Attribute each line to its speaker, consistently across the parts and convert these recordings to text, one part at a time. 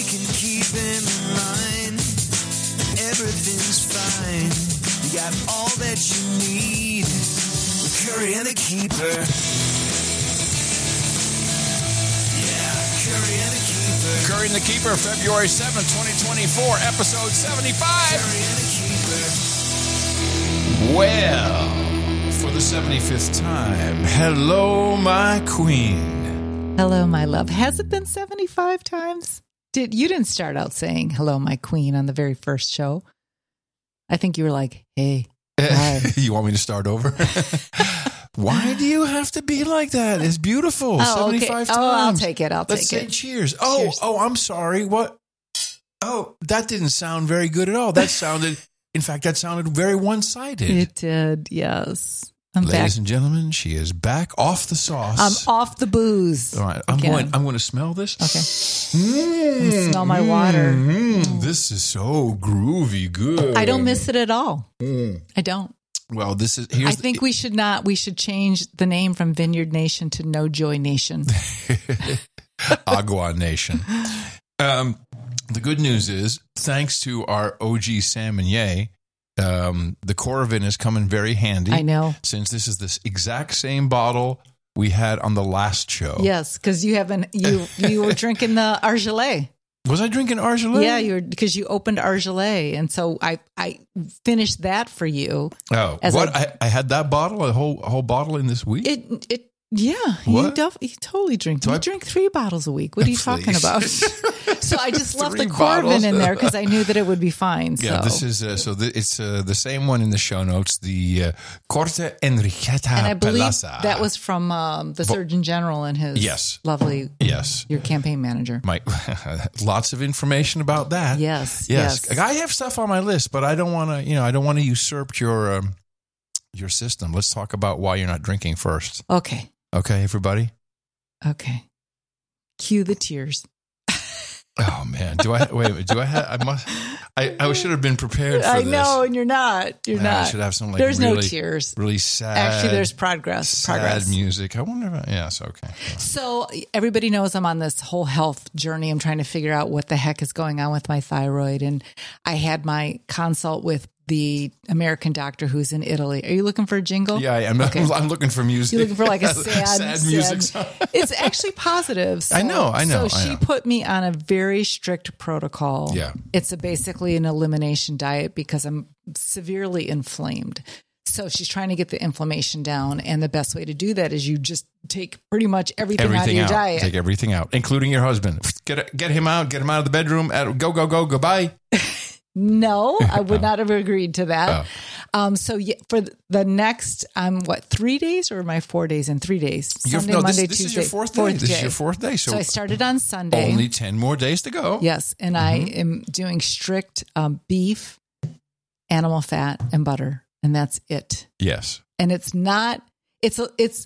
Speaker 1: can keep him in line. Everything's fine. You got all that you need with Curry and the Keeper. Yeah, Curry and the Keeper.
Speaker 2: Curry and the Keeper, February 7th, 2024, episode 75.
Speaker 1: Curry and the Keeper.
Speaker 2: Well, for the 75th time, hello, my queen.
Speaker 3: Hello, my love. Has it been 75 times? You didn't start out saying, hello, my queen on the very first show. I think you were like, hey, hi.
Speaker 2: You want me to start over? Why do you have to be like that? It's beautiful. 75 times.
Speaker 3: Oh, I'll take it.
Speaker 2: Let's say cheers. Oh, I'm sorry. What? Oh, that didn't sound very good at all. That sounded very one-sided.
Speaker 3: It did, yes. I'm back.
Speaker 2: Ladies and gentlemen, she is back off the sauce.
Speaker 3: I'm off the booze.
Speaker 2: All right, I'm going to smell this.
Speaker 3: Okay. Smell my water.
Speaker 2: This is so groovy good.
Speaker 3: I don't miss it at all. I don't.
Speaker 2: Well,
Speaker 3: I think we should change the name from Vineyard Nation to No Joy Nation.
Speaker 2: Agua Nation. The good news is, thanks to our OG Sam and Ye, the Coravin is coming very handy.
Speaker 3: I know.
Speaker 2: Since this is this exact same bottle we had on the last show.
Speaker 3: Yes, because you were drinking the Argelais.
Speaker 2: Was I drinking Argelais?
Speaker 3: Yeah, because you opened Argelais, and so I finished that for you.
Speaker 2: Oh, what? I had that bottle, a whole bottle in this week?
Speaker 3: Yeah,
Speaker 2: what?
Speaker 3: you totally drink. You drink 3 bottles a week. What are you talking about? So I just left the Coravin in there because I knew that it would be fine.
Speaker 2: Yeah, this is it's the same one in the show notes. The Corte Enriqueta
Speaker 3: and I believe
Speaker 2: Palazza.
Speaker 3: that was from the Surgeon General and his lovely your campaign manager.
Speaker 2: Lots of information about that.
Speaker 3: Yes.
Speaker 2: I have stuff on my list, but I don't want to usurp your system. Let's talk about why you're not drinking first. Okay, everybody?
Speaker 3: Okay. Cue the tears.
Speaker 2: Oh, man. I should have been prepared for this.
Speaker 3: I know, and you're not.
Speaker 2: I should have some
Speaker 3: there's no tears.
Speaker 2: Really sad.
Speaker 3: Actually, there's progress.
Speaker 2: Sad music. I wonder if, yes, okay.
Speaker 3: So everybody knows I'm on this whole health journey. I'm trying to figure out what the heck is going on with my thyroid. And I had my consult with the American doctor who's in Italy. Are you looking for a jingle?
Speaker 2: Yeah, I'm looking for music.
Speaker 3: You're looking for like a sad
Speaker 2: music song.
Speaker 3: It's actually positive. So,
Speaker 2: I know.
Speaker 3: So she put me on a very strict protocol.
Speaker 2: Yeah.
Speaker 3: It's basically an elimination diet because I'm severely inflamed. So she's trying to get the inflammation down. And the best way to do that is you just take pretty much everything out of your diet.
Speaker 2: Take everything out, including your husband. Get him out. Get him out of the bedroom. Go, goodbye.
Speaker 3: No, I would not have agreed to that. Oh. So for the next, 3 days or am I 4 days and 3 days? Sunday, Monday, Tuesday. This is your fourth day.
Speaker 2: This is your fourth day.
Speaker 3: So I started on Sunday.
Speaker 2: Only 10 more days to go.
Speaker 3: Yes. And I am doing strict beef, animal fat, and butter. And that's it.
Speaker 2: Yes.
Speaker 3: And it's not, it's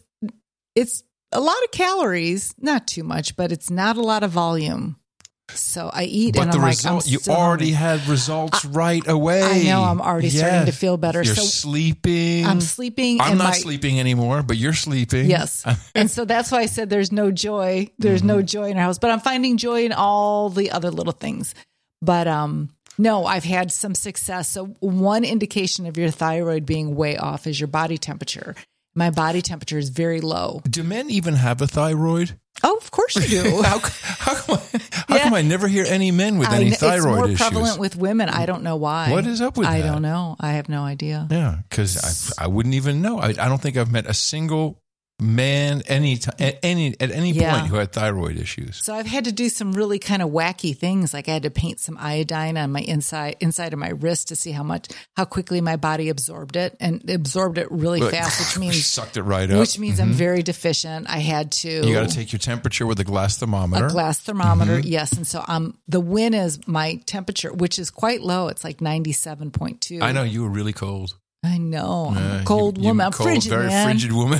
Speaker 3: a lot of calories, not too much, but it's not a lot of volume. So I eat,
Speaker 2: but
Speaker 3: and
Speaker 2: the
Speaker 3: I'm
Speaker 2: result, you already had results right away.
Speaker 3: I know. I'm already starting to feel better.
Speaker 2: You're sleeping.
Speaker 3: I'm sleeping.
Speaker 2: I'm not sleeping anymore, but you're sleeping.
Speaker 3: Yes. And so that's why I said there's no joy. There's no joy in our house, but I'm finding joy in all the other little things. But no, I've had some success. So one indication of your thyroid being way off is your body temperature. My body temperature is very low.
Speaker 2: Do men even have a thyroid?
Speaker 3: Oh, of course you do.
Speaker 2: How come I never hear any men with any thyroid issues?
Speaker 3: It's more prevalent with women. I don't know why.
Speaker 2: What is up with that?
Speaker 3: I don't know. I have no idea.
Speaker 2: Yeah, because I wouldn't even know. I don't think I've met a single man at any point who had thyroid issues.
Speaker 3: So I've had to do some really kind of wacky things. Like I had to paint some iodine on my inside of my wrist to see how quickly my body absorbed it, and absorbed it really fast, which means
Speaker 2: sucked it right up.
Speaker 3: Which means I'm very deficient. I had to.
Speaker 2: You got to take your temperature with a glass thermometer.
Speaker 3: Yes. And so the win is my temperature, which is quite low. It's like 97.2.
Speaker 2: I know, you were really cold.
Speaker 3: I know. I'm a cold woman. I'm frigid,
Speaker 2: very frigid woman.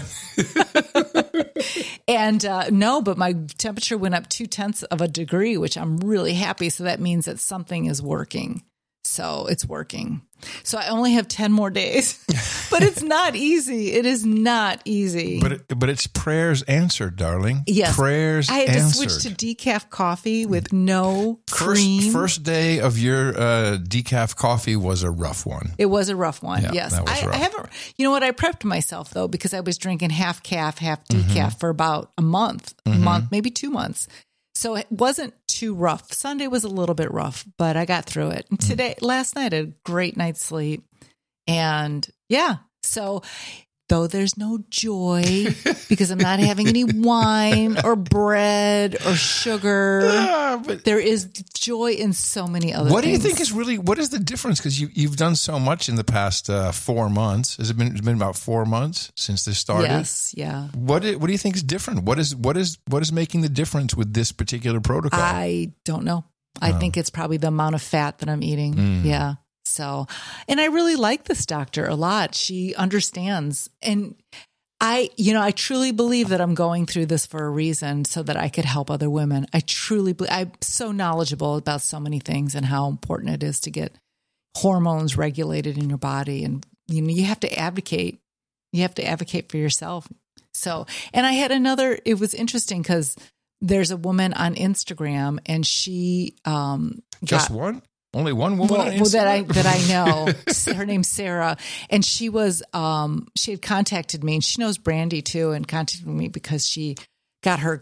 Speaker 3: And no, but my temperature went up 0.2 of a degree, which I'm really happy. So that means that something is working. So it's working. So I only have 10 more days, but it's not easy. It is not easy.
Speaker 2: But it's prayers answered, darling.
Speaker 3: Yes.
Speaker 2: Prayers answered.
Speaker 3: I had to switch to decaf coffee with no cream.
Speaker 2: First day of your decaf coffee was a rough one.
Speaker 3: It was a rough one.
Speaker 2: Yeah,
Speaker 3: yes.
Speaker 2: that was rough.
Speaker 3: I haven't, you know what? I prepped myself though, because I was drinking half calf, half decaf for about a month, maybe 2 months. So it wasn't too rough. Sunday was a little bit rough, but I got through it. And last night, I had a great night's sleep. And yeah, so though there's no joy because I'm not having any wine or bread or sugar, but there is joy in so many other things.
Speaker 2: What do you think what is the difference? Because you've done so much in the past 4 months. Has it been about 4 months since this started?
Speaker 3: Yes, yeah.
Speaker 2: What do you think is different? What is making the difference with this particular protocol?
Speaker 3: I don't know. I think it's probably the amount of fat that I'm eating. Yeah. So, and I really like this doctor a lot. She understands. And I truly believe that I'm going through this for a reason so that I could help other women. I truly believe I'm so knowledgeable about so many things and how important it is to get hormones regulated in your body. And, you have to advocate. You have to advocate for yourself. So, and I had it was interesting because there's a woman on Instagram and she,
Speaker 2: just one? Only one woman on Instagram?
Speaker 3: that I know. Her name's Sarah, and she had contacted me, and she knows Brandy too, and contacted me because she got her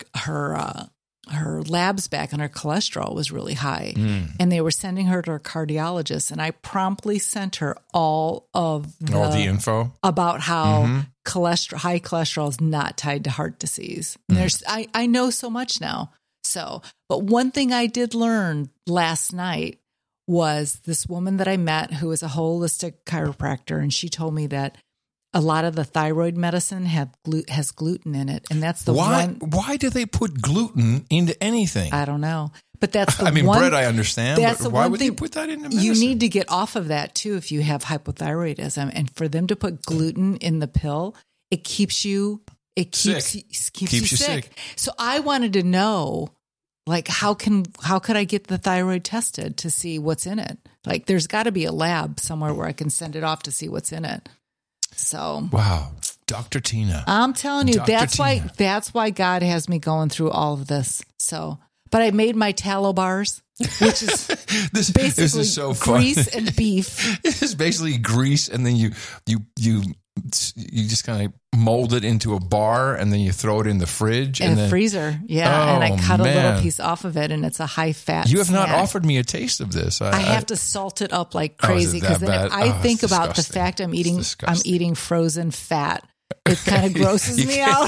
Speaker 3: labs back, and her cholesterol was really high, and they were sending her to her cardiologist, and I promptly sent her all the
Speaker 2: info
Speaker 3: about how high cholesterol is not tied to heart disease. And I know so much now. So, but one thing I did learn last night was this woman that I met who is a holistic chiropractor, and she told me that a lot of the thyroid medicine has gluten in it, and that's the one.
Speaker 2: Why do they put gluten into anything?
Speaker 3: I don't know, but that's the
Speaker 2: bread I understand.
Speaker 3: That's
Speaker 2: but
Speaker 3: the
Speaker 2: why
Speaker 3: one
Speaker 2: would
Speaker 3: thing
Speaker 2: you put that into medicine?
Speaker 3: You need to get off of that too if you have hypothyroidism, and for them to put gluten in the pill, it keeps you sick. So I wanted to know. Like, how could I get the thyroid tested to see what's in it? Like, there's got to be a lab somewhere where I can send it off to see what's in it. So,
Speaker 2: wow, Dr. Tina,
Speaker 3: I'm telling you, that's why God has me going through all of this. So, but I made my tallow bars, which is basically
Speaker 2: this is so
Speaker 3: grease and beef.
Speaker 2: It's basically grease, and then you just kind of mold it into a bar, and then you throw it in the fridge
Speaker 3: and then freezer. Yeah, and I cut a little piece off of it, and it's a high fat.
Speaker 2: You have not offered me a taste of this.
Speaker 3: I have to salt it up like crazy because then if I think about the fact I'm eating frozen fat. It kind of grosses me out.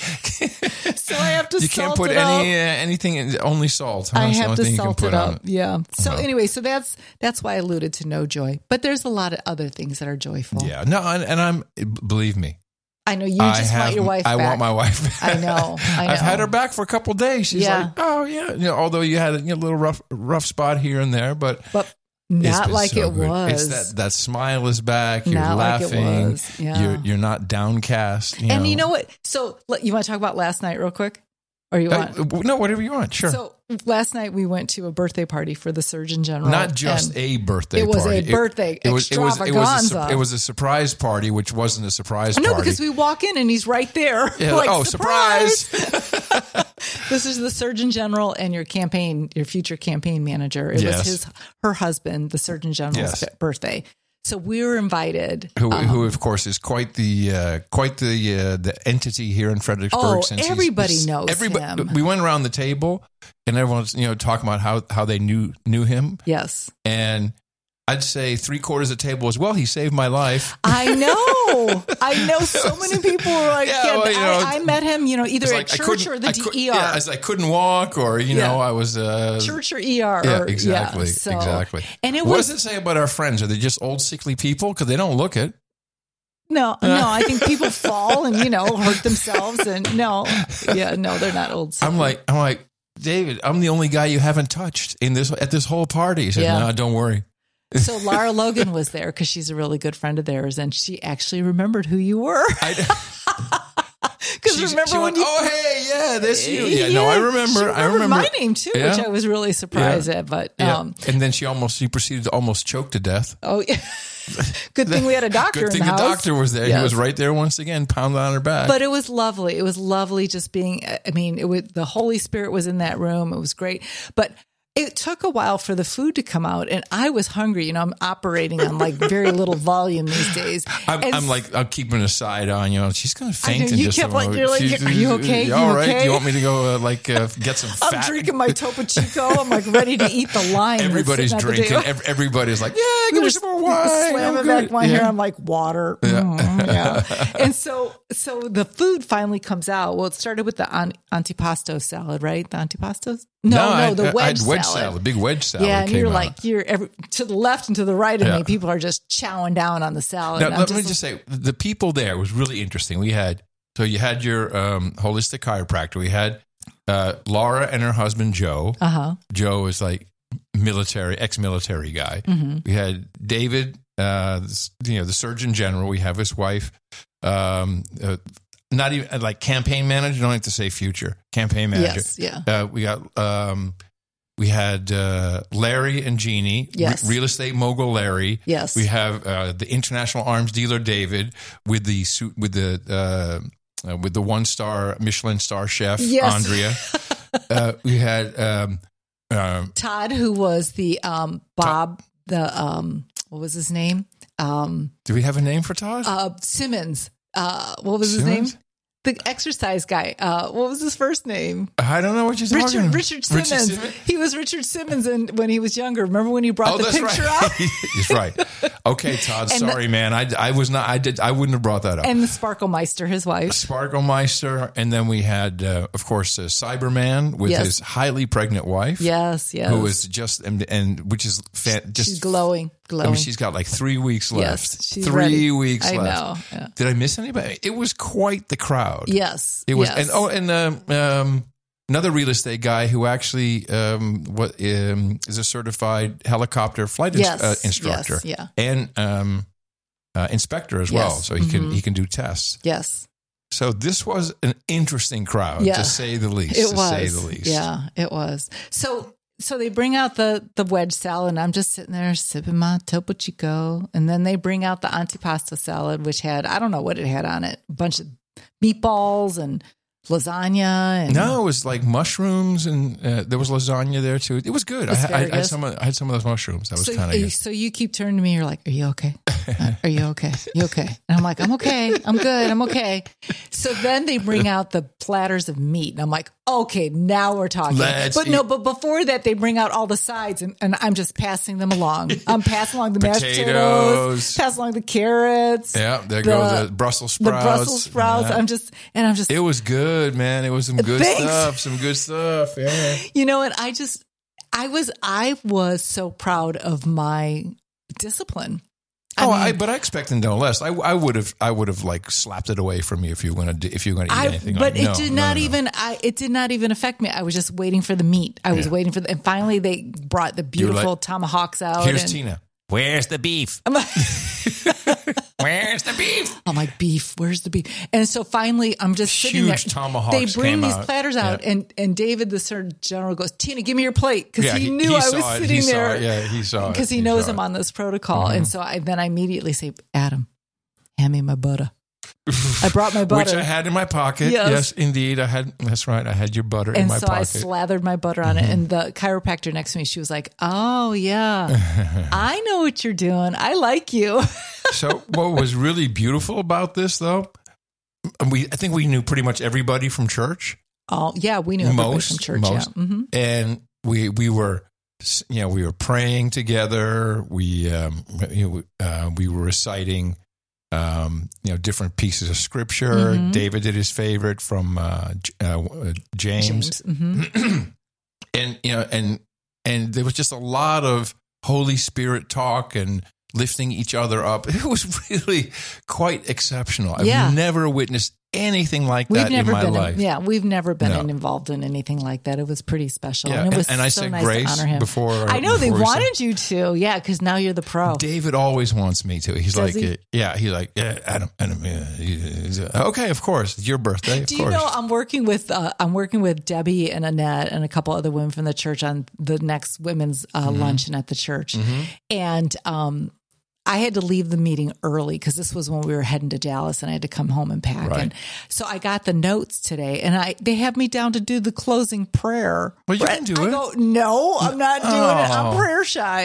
Speaker 3: So I have to salt it up.
Speaker 2: You can't put anything in, only salt. Huh?
Speaker 3: I have to salt it up. Yeah. So anyway, so that's why I alluded to no joy. But there's a lot of other things that are joyful.
Speaker 2: Yeah. No, and believe me.
Speaker 3: I know you just want your wife back.
Speaker 2: I want my wife back.
Speaker 3: I know.
Speaker 2: I've had her back for a couple of days. She's like, oh yeah. Although you had a little rough spot here and there, but
Speaker 3: not like it was.
Speaker 2: It's that smile is back. You're
Speaker 3: not
Speaker 2: laughing.
Speaker 3: Like it was. Yeah.
Speaker 2: You're not downcast.
Speaker 3: And you know what? So you want to talk about last night real quick? Or you want?
Speaker 2: No, whatever you want. Sure.
Speaker 3: So last night we went to a birthday party for the Surgeon General.
Speaker 2: Not just a birthday party.
Speaker 3: It was a birthday extravaganza.
Speaker 2: It was a surprise party, which wasn't a surprise party.
Speaker 3: No, because we walk in and he's right there.
Speaker 2: Yeah, like,
Speaker 3: surprise! This is the Surgeon General and your future campaign manager. It was her husband, the Surgeon General's birthday. So we were invited.
Speaker 2: Who of course is quite the entity here in Fredericksburg. Since
Speaker 3: everybody knows him.
Speaker 2: We went around the table and everyone's talking about how they knew him.
Speaker 3: Yes,
Speaker 2: and I'd say 3/4 of the table as well. He saved my life.
Speaker 3: I know. So many people were like, I met him, either at church or the ER.
Speaker 2: Yeah, as I couldn't walk, or I was
Speaker 3: church or ER.
Speaker 2: Yeah, exactly, exactly.
Speaker 3: And
Speaker 2: what does it say about our friends? Are they just old sickly people? Because they don't look it.
Speaker 3: No. I think people fall and hurt themselves, and they're not old sickly.
Speaker 2: I'm like, David, I'm the only guy you haven't touched at this whole party. He said, no, don't worry.
Speaker 3: So Lara Logan was there because she's a really good friend of theirs, and she actually remembered who you were. Because remember when you...
Speaker 2: Oh, hey, yeah, that's you. Yeah, no, I remember.
Speaker 3: I remember my name, too, which I was really surprised at. But
Speaker 2: and then she proceeded to almost choke to death.
Speaker 3: Oh, yeah. Good thing we had a doctor in the house. Good thing
Speaker 2: the doctor was there. Yes. He was right there once again, pounding on her back.
Speaker 3: But it was lovely. It was lovely just being, the Holy Spirit was in that room. It was great. But it took a while for the food to come out, and I was hungry. I'm operating on like very little volume these days.
Speaker 2: I'm keeping a side on. She's going to faint in just a moment.
Speaker 3: You're like, are you okay?
Speaker 2: All right. Okay? Do you want me to go get some fat?
Speaker 3: I'm drinking my Topo Chico. I'm like ready to eat the lime.
Speaker 2: Everybody's drinking. Everybody's like, yeah, give me some more wine.
Speaker 3: Slamming back wine here. I'm like, water. Yeah. And so the food finally comes out. Well, it started with the antipasto salad, right? The antipastos? No, the wedge salad.
Speaker 2: Big wedge salad.
Speaker 3: Yeah, and you're to the left and to the right of me. People are just chowing down on the salad.
Speaker 2: Now, let me just say, the people there was really interesting. You had your holistic chiropractor. We had Laura and her husband Joe. Joe is like ex-military guy. Mm-hmm. We had David, the Surgeon General. We have his wife. Not even like campaign manager. You don't have to say future campaign manager.
Speaker 3: Yes, yeah.
Speaker 2: We had Larry and Jeannie,
Speaker 3: yes.
Speaker 2: Real estate mogul Larry.
Speaker 3: Yes.
Speaker 2: We have the international arms dealer David with the 1-star Michelin star chef Andrea. We had
Speaker 3: Todd, who was the Bob. What was his name?
Speaker 2: Do we have a name for Todd?
Speaker 3: Simmons. What was his name? The exercise guy. What was his first name?
Speaker 2: I don't know what you're talking about.
Speaker 3: Richard Simmons. He was Richard Simmons when he was younger. Remember when he brought the picture up?
Speaker 2: That's right. Okay, Todd. Sorry, man. I wouldn't have brought that up.
Speaker 3: And the Sparklemeister, his wife.
Speaker 2: Sparklemeister. And then we had, of course, Cyberman with his highly pregnant wife.
Speaker 3: Yes.
Speaker 2: Who was just, and which is just.
Speaker 3: She's glowing.
Speaker 2: I mean, she's got like 3 weeks left.
Speaker 3: Yes, she's
Speaker 2: 3 weeks left.
Speaker 3: I know. Yeah.
Speaker 2: Did I miss anybody? It was quite the crowd.
Speaker 3: Yes.
Speaker 2: It was.
Speaker 3: Yes.
Speaker 2: And another real estate guy who actually is a certified helicopter flight instructor and inspector as well. So he can do tests.
Speaker 3: Yes.
Speaker 2: So this was an interesting crowd, to say the least.
Speaker 3: It was. Yeah, it was. So they bring out the wedge salad, and I'm just sitting there sipping my Topo Chico. And then they bring out the antipasta salad, which had, I don't know what it had on it, a bunch of meatballs and lasagna.
Speaker 2: No, it was like mushrooms, and there was lasagna there too. It was good. I had some of those mushrooms. That was kind of good.
Speaker 3: So you keep turning to me. You're like, "Are you okay? Are you okay? You okay?" And I'm like, "I'm okay. I'm good. I'm okay." So then they bring out the platters of meat, and I'm like, "Okay, now we're talking." But before that, they bring out all the sides, and I'm just passing them along. I'm passing along the mashed potatoes, passing along the carrots.
Speaker 2: Yeah, there go the Brussels sprouts.
Speaker 3: The Brussels sprouts.
Speaker 2: Yeah.
Speaker 3: I'm just.
Speaker 2: It was good, man. It was some good stuff. Some good stuff. Yeah.
Speaker 3: And I was so proud of my discipline.
Speaker 2: But I expected no less. I would have like slapped it away from you if you were going to eat anything.
Speaker 3: But it did not even affect me. I was just waiting for the meat. I was waiting for and finally they brought the beautiful tomahawks out.
Speaker 2: Here's Tina. Where's the beef? Where's the beef?
Speaker 3: I'm like, beef, where's the beef? And so finally, I'm just sitting there.
Speaker 2: Huge tomahawks.
Speaker 3: They bring these platters out, and David, the Surgeon General, goes, "Tina, give me your plate," because he knew I was sitting there.
Speaker 2: He saw it
Speaker 3: because he knows I'm on this protocol. Mm-hmm. And so I immediately say, "Adam, hand me my butter." I brought my butter,
Speaker 2: which I had in my pocket. Yes, indeed, I had. That's right, I had your butter in my pocket.
Speaker 3: And so I slathered my butter on it. And the chiropractor next to me, she was like, "Oh yeah, I know what you're doing. I like you."
Speaker 2: So, what was really beautiful about this, though, I think we knew pretty much everybody from church.
Speaker 3: Oh yeah, we knew everybody from church.
Speaker 2: Most.
Speaker 3: Yeah, mm-hmm.
Speaker 2: And we were, we were praying together. We were reciting. Different pieces of scripture. Mm-hmm. David did his favorite from James.
Speaker 3: Mm-hmm.
Speaker 2: and there was just a lot of Holy Spirit talk and lifting each other up. It was really quite exceptional. I've never witnessed anything like that in my life.
Speaker 3: We've never been involved in anything like that. It was pretty special.
Speaker 2: Yeah.
Speaker 3: And it was
Speaker 2: I
Speaker 3: so
Speaker 2: said
Speaker 3: nice
Speaker 2: grace
Speaker 3: to honor him.
Speaker 2: before.
Speaker 3: I know they wanted you to. Yeah, because now you're the pro.
Speaker 2: David always wants me to. He's
Speaker 3: Does
Speaker 2: like,
Speaker 3: he?
Speaker 2: he's like, Adam, okay, of course, it's your birthday.
Speaker 3: Do you know I'm working with Debbie and Annette and a couple other women from the church on the next women's luncheon at the church, and I had to leave the meeting early because this was when we were heading to Dallas and I had to come home and pack.
Speaker 2: Right.
Speaker 3: And so I got the notes today and they have me down to do the closing prayer.
Speaker 2: Well, you can do it.
Speaker 3: I go, no, I'm not doing it. I'm prayer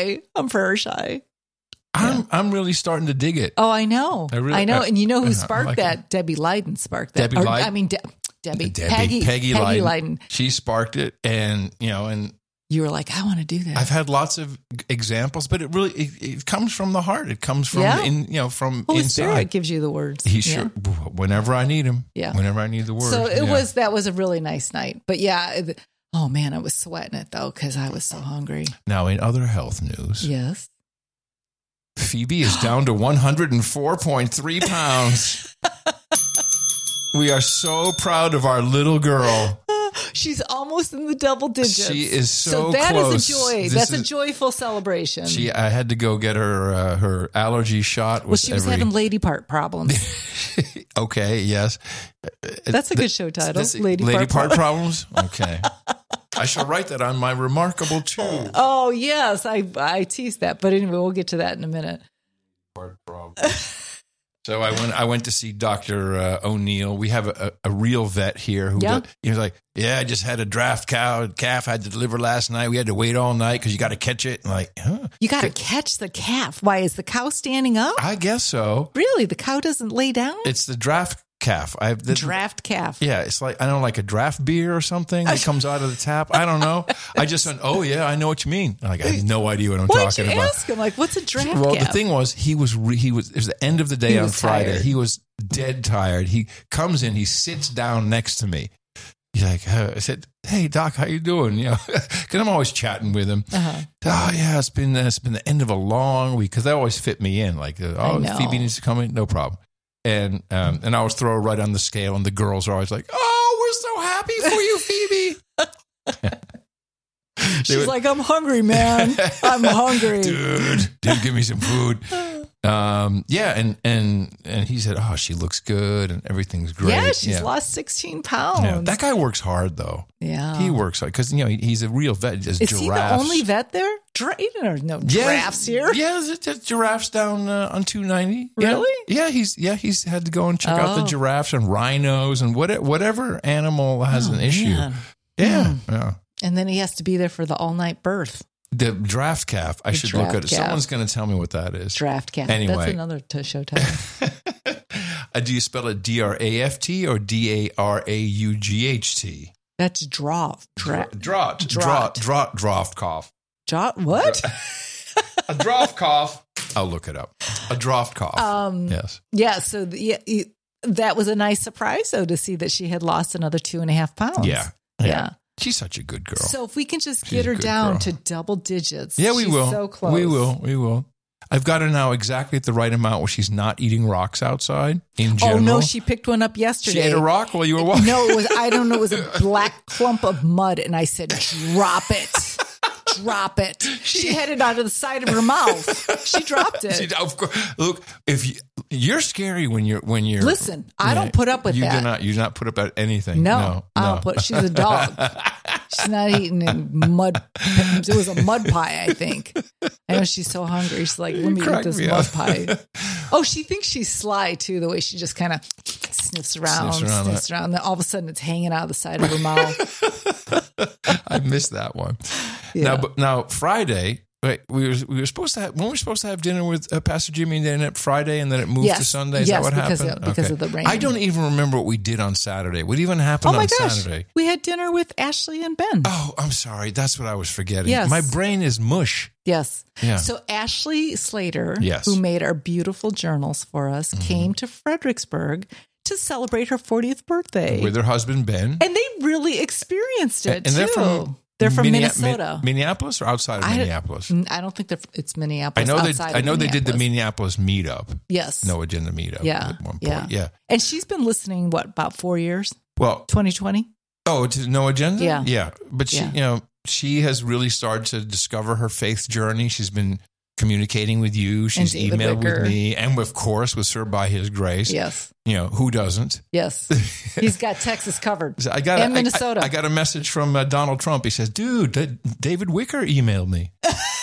Speaker 3: shy.
Speaker 2: I'm really starting to dig it.
Speaker 3: Oh, I know. I know. And you know who sparked
Speaker 2: like
Speaker 3: that?
Speaker 2: it.
Speaker 3: Debbie Leiden sparked that.
Speaker 2: Debbie Leiden?
Speaker 3: I mean, Peggy
Speaker 2: Peggy
Speaker 3: Leiden.
Speaker 2: Leiden. She sparked it. And, and
Speaker 3: you were like, I want to do that.
Speaker 2: I've had lots of examples, but it really it comes from the heart. It comes from from
Speaker 3: Holy
Speaker 2: inside.
Speaker 3: Spirit gives you the words.
Speaker 2: He sure whenever I need him.
Speaker 3: Yeah.
Speaker 2: Whenever I need the words.
Speaker 3: So that was a really nice night. But oh man, I was sweating it though because I was so hungry.
Speaker 2: Now in other health news.
Speaker 3: Yes.
Speaker 2: Phoebe is down to 104.3 pounds. We are so proud of our little girl.
Speaker 3: She's almost in the double digits.
Speaker 2: She is so
Speaker 3: that
Speaker 2: close.
Speaker 3: Is a joy. That's a joyful celebration.
Speaker 2: I had to go get her allergy shot.
Speaker 3: She was having lady part problems.
Speaker 2: Okay, yes.
Speaker 3: That's a good show title.
Speaker 2: Lady part problems? Okay. I shall write that on my remarkable too.
Speaker 3: Oh, yes. I teased that. But anyway, we'll get to that in a minute.
Speaker 2: Part problem. So I went to see Dr. O'Neill. We have a real vet here who was like, I just had a draft calf I had to deliver last night. We had to wait all night because you got to catch it. And like,
Speaker 3: you got to catch the calf. Why is the cow standing up?
Speaker 2: I guess so.
Speaker 3: Really, the cow doesn't lay down?
Speaker 2: It's the draft calf.
Speaker 3: Draft calf.
Speaker 2: Yeah, it's like, I don't know, like a draft beer or something that comes out of the tap. I don't know. I just went, oh yeah, I know what you mean. Like, I have no idea what I'm talking about.
Speaker 3: Ask him, like, what's a draft calf?
Speaker 2: Well, the thing was, it was the end of the day on Friday. Tired. He was dead tired. He comes in, he sits down next to me. He's like, I said, hey doc, how you doing? Because I'm always chatting with him. Oh yeah, it's been the end of a long week because they always fit me in. Like, Phoebe needs to come in, no problem. And I always throw her right on the scale, and the girls are always like, "Oh, we're so happy for you, Phoebe."
Speaker 3: She's like, "I'm hungry, man. I'm hungry,
Speaker 2: dude. Give me some food." And he said, "Oh, she looks good, and everything's great."
Speaker 3: Yeah, she's lost 16 pounds.
Speaker 2: Yeah, that guy works hard, though.
Speaker 3: Yeah,
Speaker 2: he works hard because he's a real vet.
Speaker 3: Is he the only vet there? No giraffes here.
Speaker 2: Yeah, there's giraffes down on 290.
Speaker 3: Really?
Speaker 2: Yeah, he's had to go and check out the giraffes and rhinos and whatever animal has an issue. Yeah.
Speaker 3: And then he has to be there for the all-night birth.
Speaker 2: The draft calf. I should look at it. Someone's going to tell me what that is.
Speaker 3: Draft calf.
Speaker 2: Anyway.
Speaker 3: That's another show title.
Speaker 2: Do you spell it DRAFT or DARAUGHT?
Speaker 3: That's draft.
Speaker 2: Draft cough.
Speaker 3: What?
Speaker 2: A draft cough. I'll look it up. A draft cough. Yes.
Speaker 3: Yeah. So that was a nice surprise, though, to see that she had lost another 2.5 pounds.
Speaker 2: Yeah. She's such a good girl.
Speaker 3: So if we can just get her down to double digits.
Speaker 2: Yeah, we will.
Speaker 3: So close.
Speaker 2: We will. I've got her now exactly at the right amount where she's not eating rocks outside in general.
Speaker 3: Oh, no, she picked one up yesterday.
Speaker 2: She ate a rock while you were walking?
Speaker 3: No, it was a black clump of mud, and I said, drop it. Drop it. She had it out of the side of her mouth. She dropped it.
Speaker 2: Of course. Look, you're scary when you're.
Speaker 3: Listen, I don't put up with that.
Speaker 2: You do not put up with anything.
Speaker 3: No, I don't put. She's a dog. She's not eating mud. It was a mud pie, I think. I know she's so hungry. She's like, let me eat this mud pie. Oh, she thinks she's sly too. The way she just kind of sniffs around. Then all of a sudden, it's hanging out of the side of her mouth.
Speaker 2: I missed that one.
Speaker 3: Yeah.
Speaker 2: Now Friday, right? We were supposed to have dinner with Pastor Jimmy and then Friday, and then it moved to Sunday. Is that what happened?
Speaker 3: Because of the rain.
Speaker 2: I don't even remember what we did on Saturday. What even happened on Saturday?
Speaker 3: We had dinner with Ashley and Ben.
Speaker 2: Oh, I'm sorry. That's what I was forgetting.
Speaker 3: Yes.
Speaker 2: My brain is mush.
Speaker 3: Yes.
Speaker 2: Yeah.
Speaker 3: So Ashley Slater, who made our beautiful journals for us, came to Fredericksburg to celebrate her 40th birthday
Speaker 2: with her husband Ben,
Speaker 3: and they really experienced it
Speaker 2: and
Speaker 3: too. They're from Minnesota.
Speaker 2: Minneapolis or outside of Minneapolis?
Speaker 3: I don't think it's Minneapolis.
Speaker 2: I know they did the Minneapolis meetup.
Speaker 3: Yes.
Speaker 2: No Agenda meetup.
Speaker 3: Yeah.
Speaker 2: At one point. Yeah.
Speaker 3: And she's been listening, about 4 years?
Speaker 2: Well,
Speaker 3: 2020?
Speaker 2: Oh, to No Agenda?
Speaker 3: Yeah.
Speaker 2: Yeah. But she has really started to discover her faith journey. She's been communicating with you. She's emailed with me. And of course, with Sir By His Grace.
Speaker 3: Yes.
Speaker 2: Who doesn't?
Speaker 3: Yes. He's got Texas covered.
Speaker 2: And
Speaker 3: Minnesota.
Speaker 2: I got a message from Donald Trump. He says, dude, David Wicker emailed me.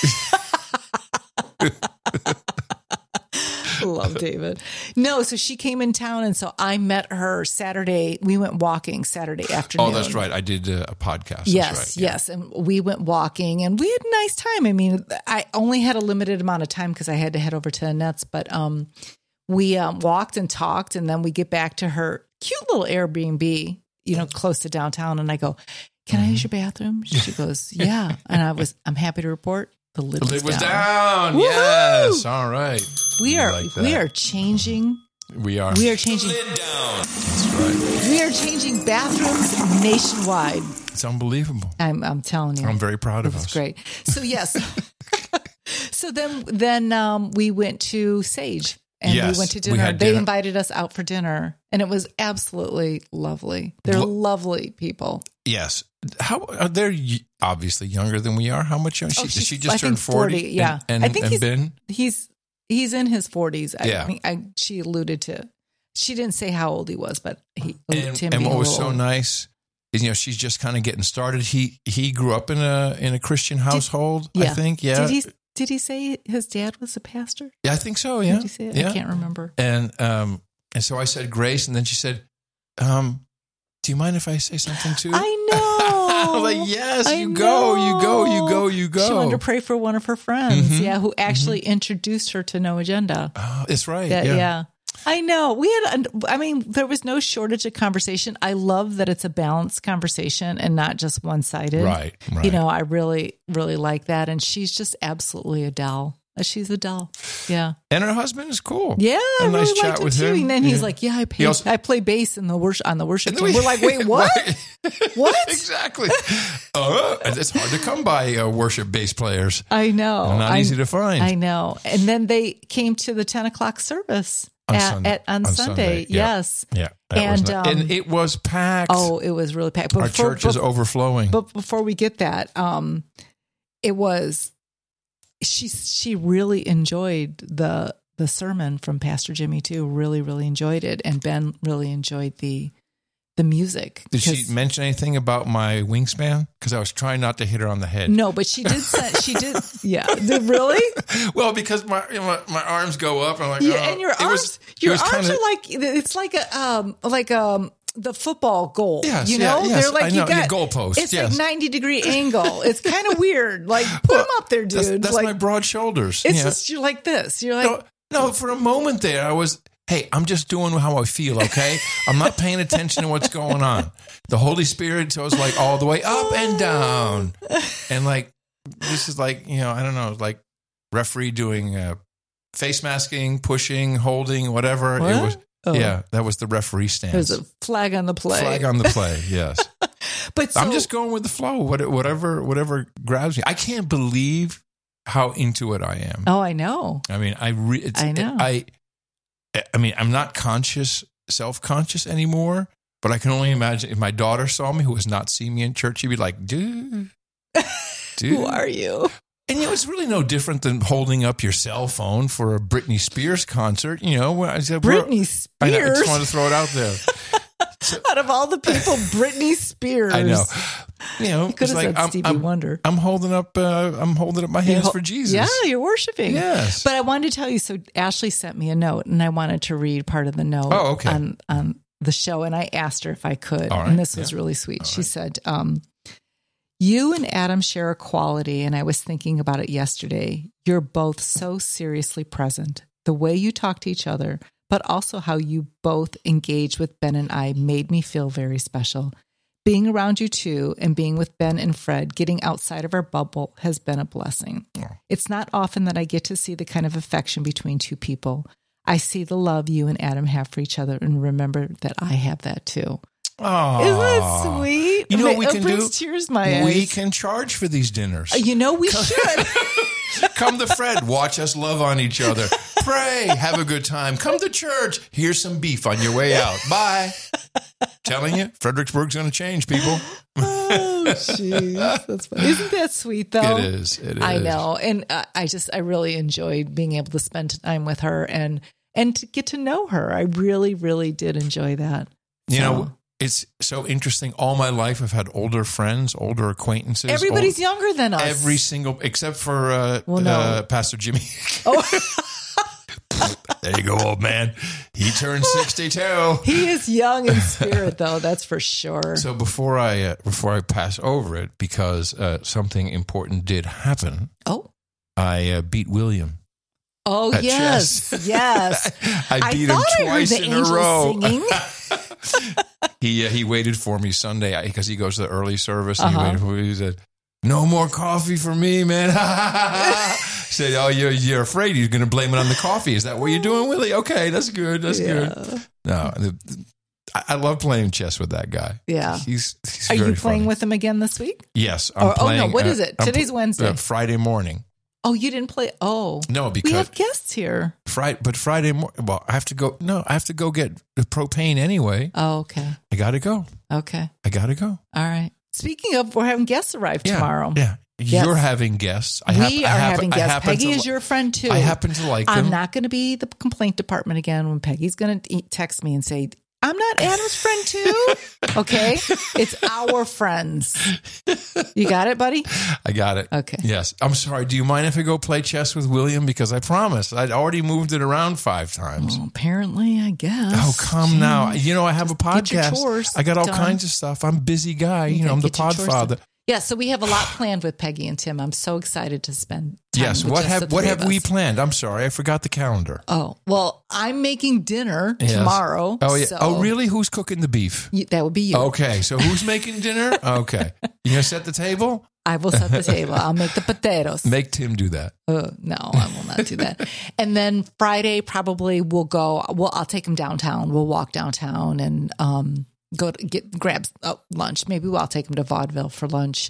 Speaker 3: Love David. No, so she came in town, and so I met her Saturday. We went walking Saturday afternoon.
Speaker 2: Oh, that's right. I did a podcast.
Speaker 3: Yes,
Speaker 2: that's right. Yeah.
Speaker 3: yes. And we went walking, and we had a nice time. I mean, I only had a limited amount of time because I had to head over to Annette's, but we walked and talked, and then we get back to her cute little Airbnb, close to downtown, and I go, can I use your bathroom? She goes, yeah. And I'm happy to report the lid was down.
Speaker 2: Woo-hoo! Yes. All right.
Speaker 3: We are changing.
Speaker 2: We are
Speaker 3: changing.
Speaker 2: That's right.
Speaker 3: We are changing bathrooms nationwide.
Speaker 2: It's unbelievable.
Speaker 3: I'm telling you.
Speaker 2: I'm very proud of us.
Speaker 3: It's great. So yes. So then we went to Sage. And we went to dinner. They invited us out for dinner, and it was absolutely lovely. They're lovely people.
Speaker 2: Yes. How are they? Obviously younger than we are. How much younger? Did she just turn 40?
Speaker 3: Yeah,
Speaker 2: and
Speaker 3: I think
Speaker 2: he's
Speaker 3: in his 40s.
Speaker 2: Yeah.
Speaker 3: She alluded to. She didn't say how old he was, but he alluded to him.
Speaker 2: And what was so nice is she's just kind of getting started. He grew up in a Christian household. I think. Yeah.
Speaker 3: Did he say his dad was a pastor?
Speaker 2: Yeah, I think so. Yeah.
Speaker 3: Did you say it?
Speaker 2: Yeah.
Speaker 3: I can't remember.
Speaker 2: And so I said grace, and then she said, "Do you mind if I say something too?"
Speaker 3: I know.
Speaker 2: I was like, "Yes, you go."
Speaker 3: She wanted to pray for one of her friends, who actually introduced her to No Agenda.
Speaker 2: Oh, that's right.
Speaker 3: Yeah. I know. There was no shortage of conversation. I love that it's a balanced conversation and not just one-sided.
Speaker 2: Right.
Speaker 3: I really, really like that. And she's just absolutely a doll. She's a doll. Yeah.
Speaker 2: And her husband is cool.
Speaker 3: Yeah.
Speaker 2: A nice chat with him.
Speaker 3: And then he's like, yeah, I play bass on the worship team. We're like, wait, what? What?
Speaker 2: Exactly. It's hard to come by worship bass players.
Speaker 3: I know.
Speaker 2: They're not easy to find.
Speaker 3: I know. And then they came to the 10 o'clock service. On Sunday. Yes.
Speaker 2: Yeah. And it was packed.
Speaker 3: Oh, it was really packed.
Speaker 2: Our church is overflowing.
Speaker 3: But before we get that, it was, she really enjoyed the sermon from Pastor Jimmy too. Really, really enjoyed it. And Ben really enjoyed the music.
Speaker 2: Did she mention anything about my wingspan? Because I was trying not to hit her on the head.
Speaker 3: No, but she did. She did. Yeah. Really?
Speaker 2: Well, because my arms go up. I'm like,
Speaker 3: and your arms are like, it's like the football goal.
Speaker 2: Yes,
Speaker 3: yes,
Speaker 2: they're like you got goalpost.
Speaker 3: It's like 90-degree angle. It's kind of weird. Like put them up there, dude.
Speaker 2: That's
Speaker 3: like,
Speaker 2: my broad shoulders.
Speaker 3: It's just you're like this. You're like
Speaker 2: no. For a moment there, I was. Hey, I'm just doing how I feel, okay? I'm not paying attention to what's going on. The Holy Spirit goes like all the way up and down. And like, this is like, I don't know, like referee doing face masking, pushing, holding, whatever.
Speaker 3: What?
Speaker 2: It was. Oh. Yeah, that was the referee stance.
Speaker 3: There's a flag on the play.
Speaker 2: Flag on the play, yes.
Speaker 3: But
Speaker 2: I'm just going with the flow, whatever grabs me. I can't believe how into it I am.
Speaker 3: Oh, I know.
Speaker 2: I mean, I know. I'm not self-conscious anymore, but I can only imagine if my daughter saw me, who has not seen me in church, she'd be like, dude.
Speaker 3: Who are you?
Speaker 2: And it's really no different than holding up your cell phone for a Britney Spears concert. I said,
Speaker 3: Britney Spears?
Speaker 2: I just wanted to throw it out there.
Speaker 3: Out of all the people, Britney Spears.
Speaker 2: I know.
Speaker 3: You could have said Stevie Wonder.
Speaker 2: I'm holding up my hands for Jesus.
Speaker 3: Yeah, you're worshiping.
Speaker 2: Yes.
Speaker 3: But I wanted to tell you, so Ashley sent me a note, and I wanted to read part of the note on the show, and I asked her if I could. Right. And this was really sweet. She said, you and Adam share a quality, and I was thinking about it yesterday. You're both so seriously present. The way you talk to each other, but also how you both engage with Ben and I made me feel very special. Being around you too, and being with Ben and Fred, getting outside of our bubble has been a blessing. Yeah. It's not often that I get to see the kind of affection between two people. I see the love you and Adam have for each other and remember that I have that too.
Speaker 2: Oh,
Speaker 3: Isn't that sweet?
Speaker 2: You know what we
Speaker 3: It
Speaker 2: can
Speaker 3: brings
Speaker 2: do?
Speaker 3: tears to my
Speaker 2: We
Speaker 3: eyes.
Speaker 2: can charge for these dinners.
Speaker 3: We should.
Speaker 2: Come to Fred. Watch us love on each other. Pray. Have a good time. Come to church. Here's some beef on your way out. Bye. Telling you, Fredericksburg's going to change, people.
Speaker 3: Oh, jeez. That's funny. Isn't that sweet, though?
Speaker 2: It is. It is.
Speaker 3: I know. And I really enjoyed being able to spend time with her and to get to know her. I really, really did enjoy that.
Speaker 2: You know, it's so interesting. All my life, I've had older friends, older acquaintances.
Speaker 3: Everybody's younger than us.
Speaker 2: Every single, except for Pastor Jimmy.
Speaker 3: Oh.
Speaker 2: There you go, old man. He turned 62.
Speaker 3: He is young in spirit, though. That's for sure.
Speaker 2: So before I pass over it, because something important did happen.
Speaker 3: Oh,
Speaker 2: I beat William.
Speaker 3: Oh,
Speaker 2: at
Speaker 3: yes.
Speaker 2: chess.
Speaker 3: Yes.
Speaker 2: I beat him twice in a row.
Speaker 3: Singing.
Speaker 2: He waited for me Sunday because he goes to the early service. And he waited for me. He said, "No more coffee for me, man." Said, "Oh, you're afraid he's going to blame it on the coffee. Is that what you're doing, Willie? Okay, that's good. That's good." No, I love playing chess with that guy.
Speaker 3: Yeah.
Speaker 2: He's
Speaker 3: Are
Speaker 2: very
Speaker 3: you playing
Speaker 2: funny.
Speaker 3: with him again this week?
Speaker 2: Yes. I'm playing.
Speaker 3: Oh, no. What is it? Today's Wednesday.
Speaker 2: Friday morning.
Speaker 3: Oh, you didn't play? Oh.
Speaker 2: No, because
Speaker 3: we have guests here.
Speaker 2: Friday morning. Well, I have to go. No, I have to go get the propane anyway.
Speaker 3: Oh, okay.
Speaker 2: I got to go.
Speaker 3: Okay.
Speaker 2: I got to go.
Speaker 3: All right. Speaking of, we're having guests arrive tomorrow.
Speaker 2: Yeah.
Speaker 3: Yes.
Speaker 2: You're having guests.
Speaker 3: We are having guests. Peggy is your friend, too.
Speaker 2: I happen to like them.
Speaker 3: I'm not going to be the complaint department again when Peggy's going to text me and say, "I'm not Adam's friend, too." Okay? It's our friends. You got it, buddy?
Speaker 2: I got it.
Speaker 3: Okay.
Speaker 2: Yes. I'm sorry. Do you mind if I go play chess with William? Because I promised. I'd already moved it around 5 times.
Speaker 3: Well, apparently, I guess.
Speaker 2: Oh, come now. You know, I have a
Speaker 3: get your
Speaker 2: podcast.
Speaker 3: chores
Speaker 2: I got all
Speaker 3: done.
Speaker 2: kinds of stuff. I'm a busy guy. You know, I'm the
Speaker 3: Get your chores
Speaker 2: podfather.
Speaker 3: done. Yeah, so we have a lot planned with Peggy and Tim. I'm so excited to spend time
Speaker 2: Yes.
Speaker 3: with
Speaker 2: What
Speaker 3: just
Speaker 2: have
Speaker 3: the
Speaker 2: what
Speaker 3: three
Speaker 2: have
Speaker 3: of
Speaker 2: we
Speaker 3: us.
Speaker 2: planned? I'm sorry. I forgot the calendar.
Speaker 3: Oh, well, I'm making dinner
Speaker 2: Yes.
Speaker 3: tomorrow.
Speaker 2: Oh, yeah.
Speaker 3: So
Speaker 2: Oh, really? Who's cooking the beef?
Speaker 3: that would be you.
Speaker 2: Okay. So who's making dinner? Okay. You going to set the table?
Speaker 3: I will set the table. I'll make the potatoes.
Speaker 2: Make Tim do that.
Speaker 3: No, I will not do that. And then Friday, probably we'll go. Well, I'll take him downtown. We'll walk downtown and go to grab lunch. Maybe I'll take him to Vaudeville for lunch.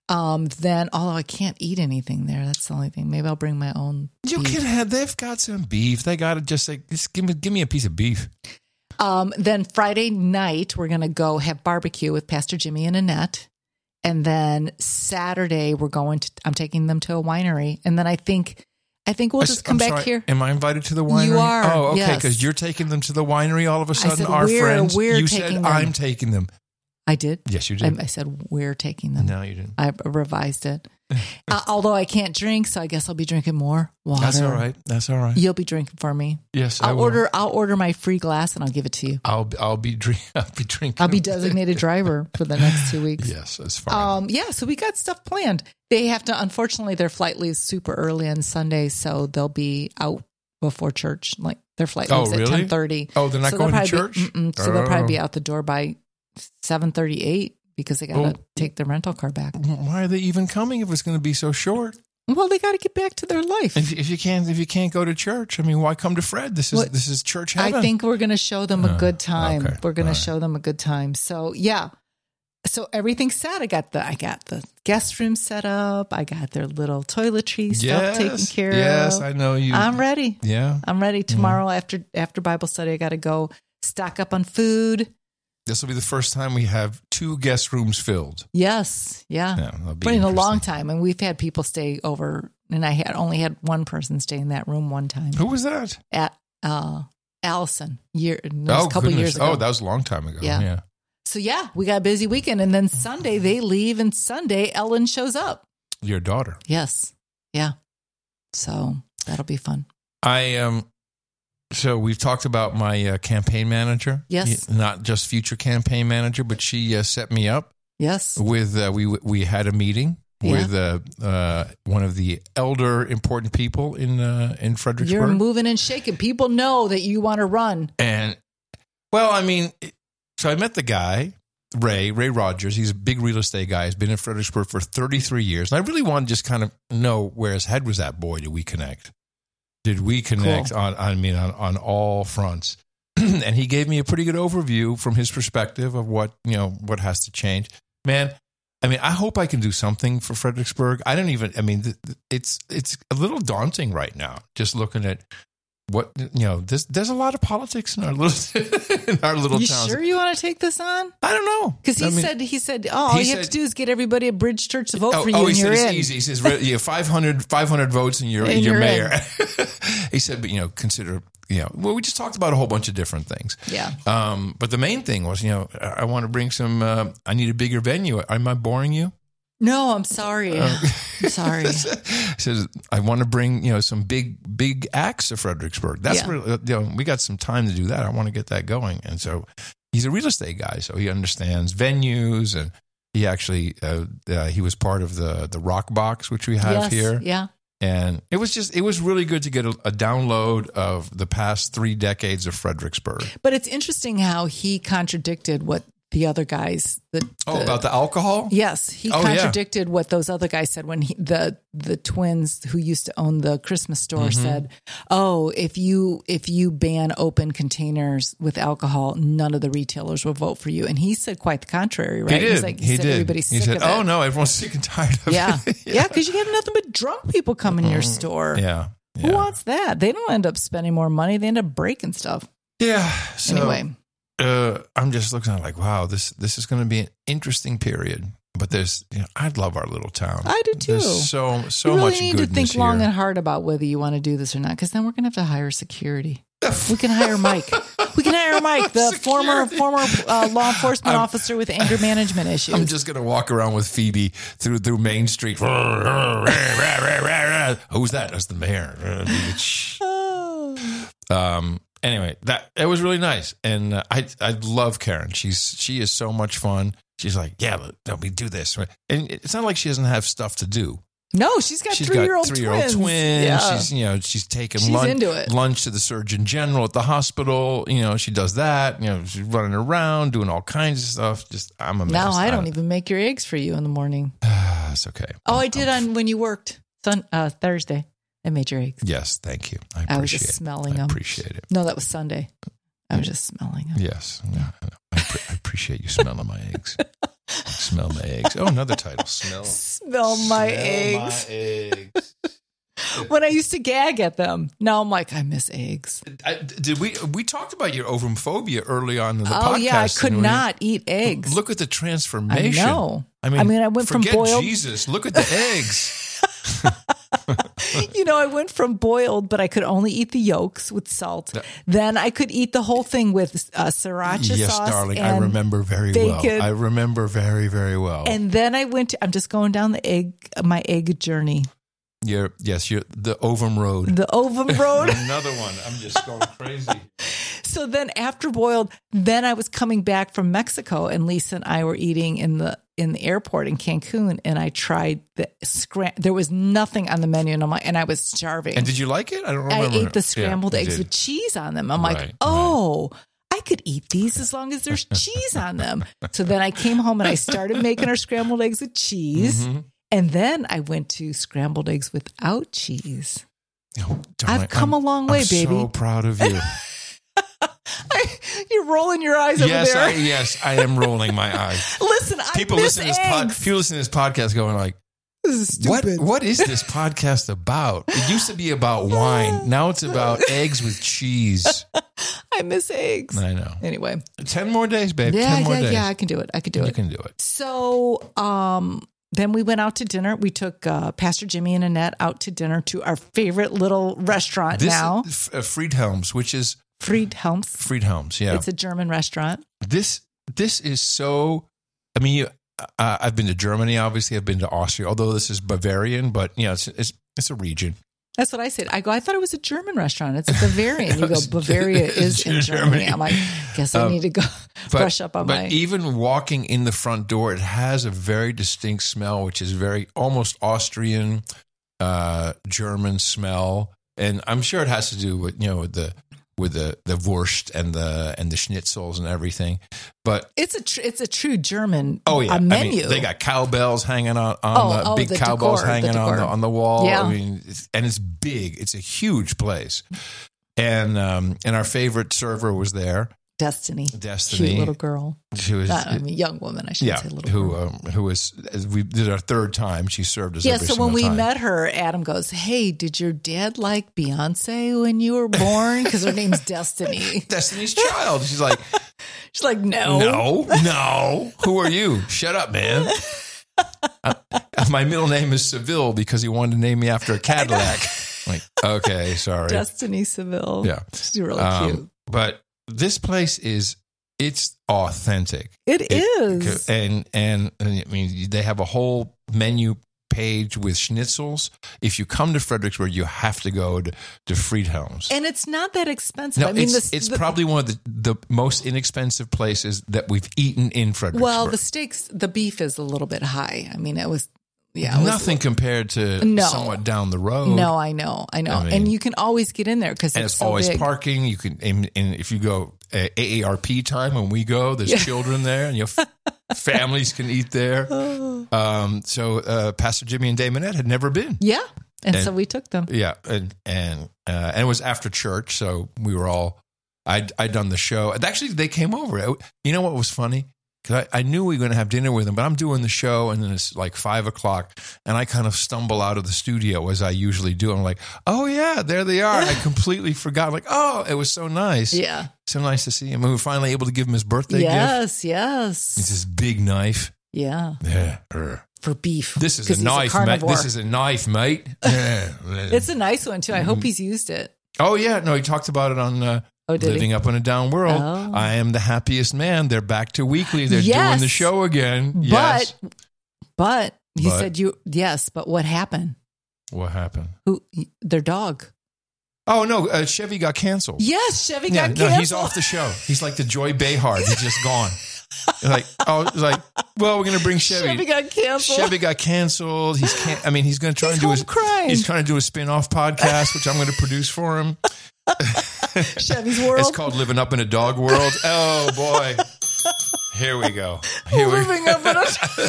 Speaker 3: Then, although I can't eat anything there, that's the only thing. Maybe I'll bring my own.
Speaker 2: You
Speaker 3: beef.
Speaker 2: can have. They've got some beef. They got to just give me a piece of beef.
Speaker 3: Then Friday night, we're going to go have barbecue with Pastor Jimmy and Annette. And then Saturday, I'm taking them to a winery. And then I think we'll just come back here.
Speaker 2: Am I invited to the winery?
Speaker 3: You are.
Speaker 2: Oh, okay.
Speaker 3: Yes.
Speaker 2: Because you're taking them to the winery all of a sudden.
Speaker 3: said
Speaker 2: Our friends.
Speaker 3: we're
Speaker 2: You
Speaker 3: taking
Speaker 2: said
Speaker 3: them.
Speaker 2: I'm taking them.
Speaker 3: I did.
Speaker 2: Yes, you did.
Speaker 3: I said we're taking them.
Speaker 2: No, you didn't.
Speaker 3: I revised it. Although I can't drink, so I guess I'll be drinking more water.
Speaker 2: That's all right. That's all right.
Speaker 3: You'll be drinking for me.
Speaker 2: Yes, I
Speaker 3: I'll
Speaker 2: will.
Speaker 3: order my free glass and I'll give it to you.
Speaker 2: I'll be drinking.
Speaker 3: I'll be designated driver for the next 2 weeks.
Speaker 2: Yes, that's fine.
Speaker 3: Yeah, so we got stuff planned. They have to, unfortunately, their flight leaves super early on Sunday, so they'll be out before church. Like their flight leaves at 10:30.
Speaker 2: Oh, they're not going to church?
Speaker 3: So they'll probably be out the door by 7:38 because they got to take their rental car back.
Speaker 2: Why are they even coming if it's going to be so short?
Speaker 3: Well, they got to get back to their life.
Speaker 2: If you can't go to church, I mean, why come to Fred? This is church heaven.
Speaker 3: I think we're going to show them a good time.
Speaker 2: Okay.
Speaker 3: We're going
Speaker 2: All
Speaker 3: to show them a good time. So yeah. So everything's set. I got the guest room set up. I got their little toiletry stuff taken care of.
Speaker 2: Yes, I know you.
Speaker 3: I'm ready.
Speaker 2: Yeah.
Speaker 3: I'm ready. Tomorrow after Bible study, I got to go stock up on food.
Speaker 2: This will be the first time we have 2 guest rooms filled.
Speaker 3: Yes. Yeah.
Speaker 2: That'll be
Speaker 3: but in a long
Speaker 2: interesting.
Speaker 3: time. And we've had people stay over, and I only had one person stay in that room one time.
Speaker 2: Who was that?
Speaker 3: At Allison. A couple years ago.
Speaker 2: Oh, that was a long time ago.
Speaker 3: Yeah.
Speaker 2: Yeah.
Speaker 3: So yeah, we got a busy weekend. And then Sunday they leave, and Sunday Ellen shows up.
Speaker 2: Your daughter.
Speaker 3: Yes. Yeah. So that'll be fun.
Speaker 2: So we've talked about my campaign manager.
Speaker 3: Yes.
Speaker 2: Not just future campaign manager, but she set me up
Speaker 3: Yes.
Speaker 2: with, we had a meeting with one of the elder important people in Fredericksburg.
Speaker 3: You're moving and shaking. People know that you want to run.
Speaker 2: And, well, I mean, so I met the guy, Ray Rogers. He's a big real estate guy. He's been in Fredericksburg for 33 years. And I really wanted to just kind of know where his head was at. Boy, did we connect. Did we connect
Speaker 3: Cool.
Speaker 2: on all fronts. and he gave me a pretty good overview from his perspective of what has to change. Man, I mean, I hope I can do something for Fredericksburg. It's a little daunting right now, just looking at what, there's a lot of politics in our little
Speaker 3: You
Speaker 2: towns.
Speaker 3: sure you want to take this on?
Speaker 2: I don't know.
Speaker 3: Because he said, all you have to do is get everybody at Bridge Church to vote for you,
Speaker 2: he
Speaker 3: and
Speaker 2: said
Speaker 3: you're
Speaker 2: it's
Speaker 3: in.
Speaker 2: easy. He says, 500 votes and you're mayor. He said, but, consider, we just talked about a whole bunch of different things.
Speaker 3: Yeah.
Speaker 2: But the main thing was, I want to bring some, I need a bigger venue. Am I boring you?
Speaker 3: No, I'm sorry. I'm sorry.
Speaker 2: He says, I want to bring, some big acts to Fredericksburg. That's where, we got some time to do that. I want to get that going. And so he's a real estate guy, so he understands venues, and he actually, he was part of the Rock Box, which we have here.
Speaker 3: Yeah.
Speaker 2: And it was really good to get a download of the past 3 decades of Fredericksburg.
Speaker 3: But it's interesting how he contradicted what the other guys
Speaker 2: about the alcohol?
Speaker 3: Yes, he contradicted what those other guys said when the twins who used to own the Christmas store said, "Oh, if you ban open containers with alcohol, none of the retailers will vote for you." And he said quite the contrary, right?
Speaker 2: He did.
Speaker 3: He said everybody's sick of it.
Speaker 2: "Oh no, everyone's sick and tired of it."
Speaker 3: Yeah, because you have nothing but drunk people coming in your store.
Speaker 2: Yeah.
Speaker 3: Who wants that? They don't end up spending more money; they end up breaking stuff.
Speaker 2: Yeah. So,
Speaker 3: anyway.
Speaker 2: I'm just looking at it like, wow, this is going to be an interesting period. But there's, I love our little town.
Speaker 3: I do too.
Speaker 2: There's so
Speaker 3: you
Speaker 2: much
Speaker 3: really
Speaker 2: goodness
Speaker 3: need to think long
Speaker 2: here.
Speaker 3: and hard about whether you want to do this or not, because then we're going to have to hire security. We can hire Mike. The former law enforcement officer with anger management issues.
Speaker 2: I'm just going to walk around with Phoebe through Main Street. Who's that? That's the mayor. Anyway, it was really nice, and I love Karen. She is so much fun. She's like, let me do this, and it's not like she doesn't have stuff to do.
Speaker 3: No, she's got 3-year-old twins.
Speaker 2: Yeah. She's taking lunch to the Surgeon General at the hospital. She does that. She's running around doing all kinds of stuff. Just I'm amazed.
Speaker 3: Now I don't even make your eggs for you in the morning.
Speaker 2: That's okay.
Speaker 3: I did when you worked Thursday. I made your eggs.
Speaker 2: Yes, thank you. I
Speaker 3: was just smelling them.
Speaker 2: I appreciate it.
Speaker 3: No, that was Sunday. I was just smelling them.
Speaker 2: Yes. I appreciate you smelling my eggs. Smell my eggs. Oh, another title. Smell
Speaker 3: my eggs. When I used to gag at them. Now I'm like, I miss eggs.
Speaker 2: Did we talked about your ovophobia early on in the podcast?
Speaker 3: Oh, yeah. I could not eat eggs.
Speaker 2: Look at the transformation.
Speaker 3: I know.
Speaker 2: I mean,
Speaker 3: I went from boiled.
Speaker 2: Jesus. Look at the eggs.
Speaker 3: I went from boiled, but I could only eat the yolks with salt. Yeah. Then I could eat the whole thing with sriracha sauce.
Speaker 2: Yes, darling. I remember very well. I remember very, very well.
Speaker 3: And then I'm just going down my egg journey.
Speaker 2: You're the ovum road.
Speaker 3: The ovum road.
Speaker 2: Another one. I'm just going crazy.
Speaker 3: So then after boiled, then I was coming back from Mexico, and Lisa and I were eating in the airport in Cancun, and I tried there was nothing on the menu, and I was starving.
Speaker 2: And did you like it? I don't remember.
Speaker 3: I ate the scrambled eggs with cheese on them. I'm like, I could eat these as long as there's cheese on them. So then I came home and I started making our scrambled eggs with cheese. Mm-hmm. And then I went to scrambled eggs without cheese.
Speaker 2: Oh,
Speaker 3: I've come a long way, baby.
Speaker 2: I'm so proud of you.
Speaker 3: You're rolling your eyes over there.
Speaker 2: Yes, I am rolling my eyes.
Speaker 3: Listen,
Speaker 2: people listen to this podcast going like,
Speaker 3: this is stupid.
Speaker 2: What is this podcast about? It used to be about wine. Now it's about eggs with cheese.
Speaker 3: I miss eggs.
Speaker 2: I know.
Speaker 3: Anyway.
Speaker 2: 10 more days, babe.
Speaker 3: Yeah,
Speaker 2: 10 more days.
Speaker 3: Yeah, I can do it.
Speaker 2: You can do it.
Speaker 3: So, then we went out to dinner. We took Pastor Jimmy and Annette out to dinner to our favorite little restaurant now.
Speaker 2: Friedhelm's, which is... Friedhelm's, yeah.
Speaker 3: It's a German restaurant.
Speaker 2: This is so... I mean, I've been to Germany, obviously. I've been to Austria, although this is Bavarian, but it's a region.
Speaker 3: That's what I said. I thought it was a German restaurant. It's a Bavarian. You go, Bavaria is in Germany. I'm like, guess I need to go brush up on my...
Speaker 2: But even walking in the front door, it has a very distinct smell, which is very almost Austrian, German smell. And I'm sure it has to do with, with the Wurst and the schnitzels and everything, but
Speaker 3: it's a true German.
Speaker 2: Menu.
Speaker 3: I mean,
Speaker 2: they got cowbells hanging on big cowbells hanging on the wall.
Speaker 3: Yeah.
Speaker 2: I mean, and it's big. It's a huge place. And our favorite server was there.
Speaker 3: Destiny.
Speaker 2: Destiny.
Speaker 3: Cute little girl.
Speaker 2: She was,
Speaker 3: young woman, I should say little girl.
Speaker 2: Who was, we did our third time. She served us every
Speaker 3: so
Speaker 2: single
Speaker 3: when we
Speaker 2: time.
Speaker 3: met her, Adam goes, "Hey, did your dad like Beyonce when you were born?" Because her name's Destiny.
Speaker 2: Destiny's Child. She's like,
Speaker 3: no.
Speaker 2: Who are you? Shut up, man. My middle name is Seville because he wanted to name me after a Cadillac. Like, okay, sorry.
Speaker 3: Destiny Seville.
Speaker 2: Yeah.
Speaker 3: She's really cute.
Speaker 2: But this place it's authentic.
Speaker 3: It is.
Speaker 2: And I mean, they have a whole menu page with schnitzels. If you come to Fredericksburg, you have to go to Friedhelm's.
Speaker 3: And it's not that expensive.
Speaker 2: No,
Speaker 3: I mean,
Speaker 2: it's probably one of the most inexpensive places that we've eaten in Fredericksburg.
Speaker 3: Well, the beef is a little bit high. I mean, it was
Speaker 2: nothing compared to somewhat down the road.
Speaker 3: No, I know. I mean, and you can always get in there because
Speaker 2: it's so always big. Parking. You can, and if you go AARP time when we go, there's children there, and families can eat there. So Pastor Jimmy and Damonette had never been.
Speaker 3: Yeah, and so we took them.
Speaker 2: Yeah, and it was after church, so we were all. I'd done the show. And actually, they came over. You know what was funny? Because I knew we were going to have dinner with them, but I'm doing the show, and then it's like 5:00, and I kind of stumble out of the studio as I usually do. I'm like, oh, yeah, there they are. I completely forgot. I'm like, oh, it was so nice.
Speaker 3: Yeah.
Speaker 2: So nice to see him. And we were finally able to give him his birthday gift.
Speaker 3: Yes.
Speaker 2: It's this big knife.
Speaker 3: Yeah. For beef.
Speaker 2: This is a knife, mate. This is a knife, mate.
Speaker 3: It's a nice one, too. I hope he's used it.
Speaker 2: Oh, yeah. No, he talked about it on... Living Up in a Down World.
Speaker 3: Oh.
Speaker 2: I am the happiest man. They're back to weekly. They're doing the show again. Yes.
Speaker 3: But he said but what happened?
Speaker 2: What happened?
Speaker 3: Their dog.
Speaker 2: Oh, no. Chevy got canceled.
Speaker 3: Yes, Chevy got canceled.
Speaker 2: No, he's off the show. He's like the Joy Behar. He's just gone. Well, we're going to bring Chevy. Chevy got canceled. He's going to try He's trying to do a spin-off podcast, which I'm going to produce for him.
Speaker 3: Chevy's World.
Speaker 2: It's called Living Up in a Dog World. Oh boy, here we go.
Speaker 3: Living Up in a.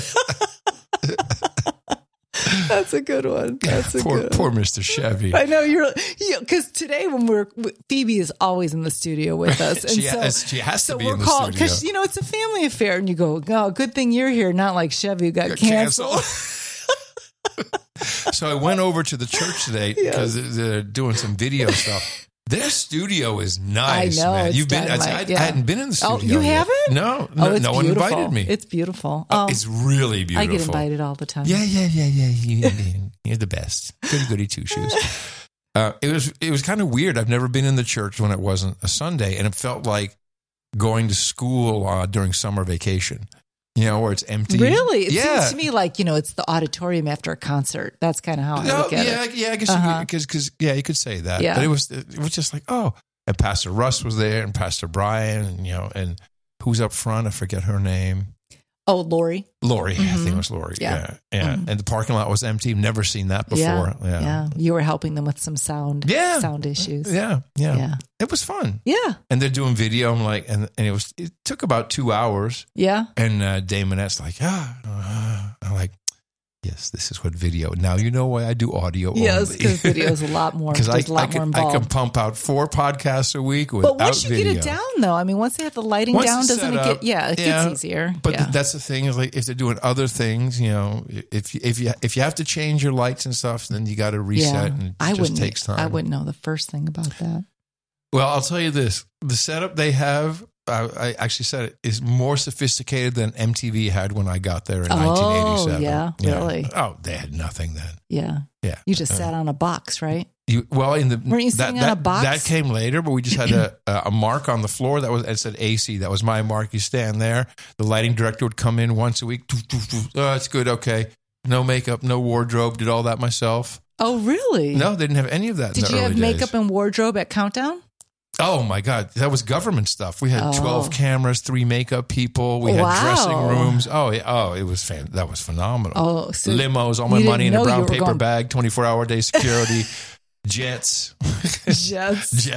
Speaker 3: That's a good one.
Speaker 2: Poor Mr. Chevy.
Speaker 3: I know because today when Phoebe is always in the studio with us, and
Speaker 2: she has to be in the studio
Speaker 3: because it's a family affair, and you go, oh, good thing you're here, not like Chevy got canceled.
Speaker 2: So I went over to the church today because they're doing some video stuff. Their studio is nice.
Speaker 3: I know.
Speaker 2: Man.
Speaker 3: You've been.
Speaker 2: I hadn't been in the studio.
Speaker 3: Oh, you haven't?
Speaker 2: No. No one invited me.
Speaker 3: It's beautiful.
Speaker 2: It's really beautiful.
Speaker 3: I get invited all the time.
Speaker 2: Yeah. You're the best. Goody two shoes. It was kind of weird. I've never been in the church when it wasn't a Sunday, and it felt like going to school during summer vacation. Where it's empty.
Speaker 3: Really? It seems to me like, it's the auditorium after a concert. That's kind of how I look at it.
Speaker 2: Yeah, I guess you could say that.
Speaker 3: Yeah.
Speaker 2: But it was just like, oh, and Pastor Russ was there and Pastor Brian and who's up front? I forget her name.
Speaker 3: Oh, Lori.
Speaker 2: I think it was Lori. Yeah. Mm-hmm. And the parking lot was empty. Never seen that before.
Speaker 3: Yeah. You were helping them with some sound issues.
Speaker 2: Yeah. It was fun.
Speaker 3: Yeah.
Speaker 2: And they're doing video. I'm like, and it took about 2 hours.
Speaker 3: Yeah.
Speaker 2: And Damonette's like, I'm like, yes, this is what video. Now you know why I do audio.
Speaker 3: Yes, because video is a lot more. Because I
Speaker 2: can pump out 4 podcasts a week without video.
Speaker 3: But once you get it down, though, I mean, once they have the lighting down, doesn't it get? Yeah, it gets easier.
Speaker 2: But that's the thing is, like, if they're doing other things, if you have to change your lights and stuff, then you got to reset, and it just takes time.
Speaker 3: I wouldn't know the first thing about that.
Speaker 2: Well, I'll tell you this: the setup they have. I actually said it is more sophisticated than MTV had when I got there in 1987.
Speaker 3: Yeah, really?
Speaker 2: Oh, they had nothing then.
Speaker 3: Yeah. You just sat on a box, right?
Speaker 2: Weren't
Speaker 3: you sitting on a box?
Speaker 2: That came later, but we just had a mark on the floor it said AC. That was my mark. You stand there. The lighting director would come in once a week. Oh, it's good. Okay. No makeup, no wardrobe. Did all that myself.
Speaker 3: Oh, really?
Speaker 2: No, they didn't have any of that.
Speaker 3: Did you have makeup and wardrobe at Countdown?
Speaker 2: Oh my God, that was government stuff. We had 12 cameras, 3 makeup people. We had dressing rooms. It was that was phenomenal.
Speaker 3: Oh, so
Speaker 2: limos, all my money in a brown paper bag, 24-hour day security, jets.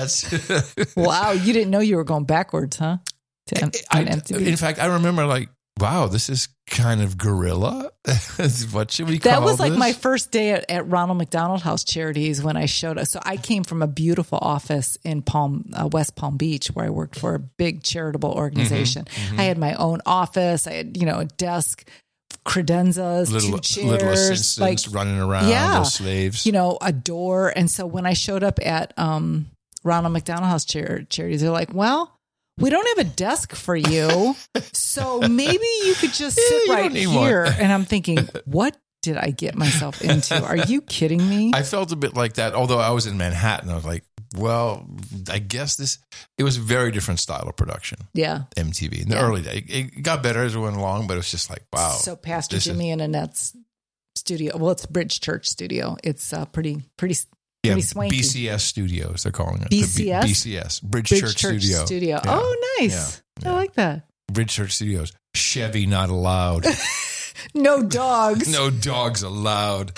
Speaker 3: Wow, you didn't know you were going backwards, huh?
Speaker 2: In fact, I remember like wow, this is kind of guerrilla. What should we call
Speaker 3: That was like
Speaker 2: this?
Speaker 3: my first day at Ronald McDonald House Charities when I showed up. So I came from a beautiful office in West Palm Beach where I worked for a big charitable organization. I had my own office. I had, a desk, credenzas,
Speaker 2: little
Speaker 3: 2 chairs,
Speaker 2: little assistants running around, little slaves.
Speaker 3: A door. And so when I showed up at Ronald McDonald House Charities, they're like, well, we don't have a desk for you, so maybe you could just sit right here. And I'm thinking, what did I get myself into? Are you kidding me?
Speaker 2: I felt a bit like that, although I was in Manhattan. I was like, well, I guess it was a very different style of production.
Speaker 3: Yeah.
Speaker 2: MTV in the early days. It got better as it went along, but it was just like, wow.
Speaker 3: So Pastor Jimmy and Annette's studio, well, it's Bridge Church studio. It's pretty swanky.
Speaker 2: BCS Studios, they're calling it.
Speaker 3: BCS?
Speaker 2: BCS, Bridge Church Studio.
Speaker 3: Yeah. Oh, nice. Yeah. I like that.
Speaker 2: Bridge Church Studios. Chevy not allowed.
Speaker 3: No dogs.
Speaker 2: No dogs allowed.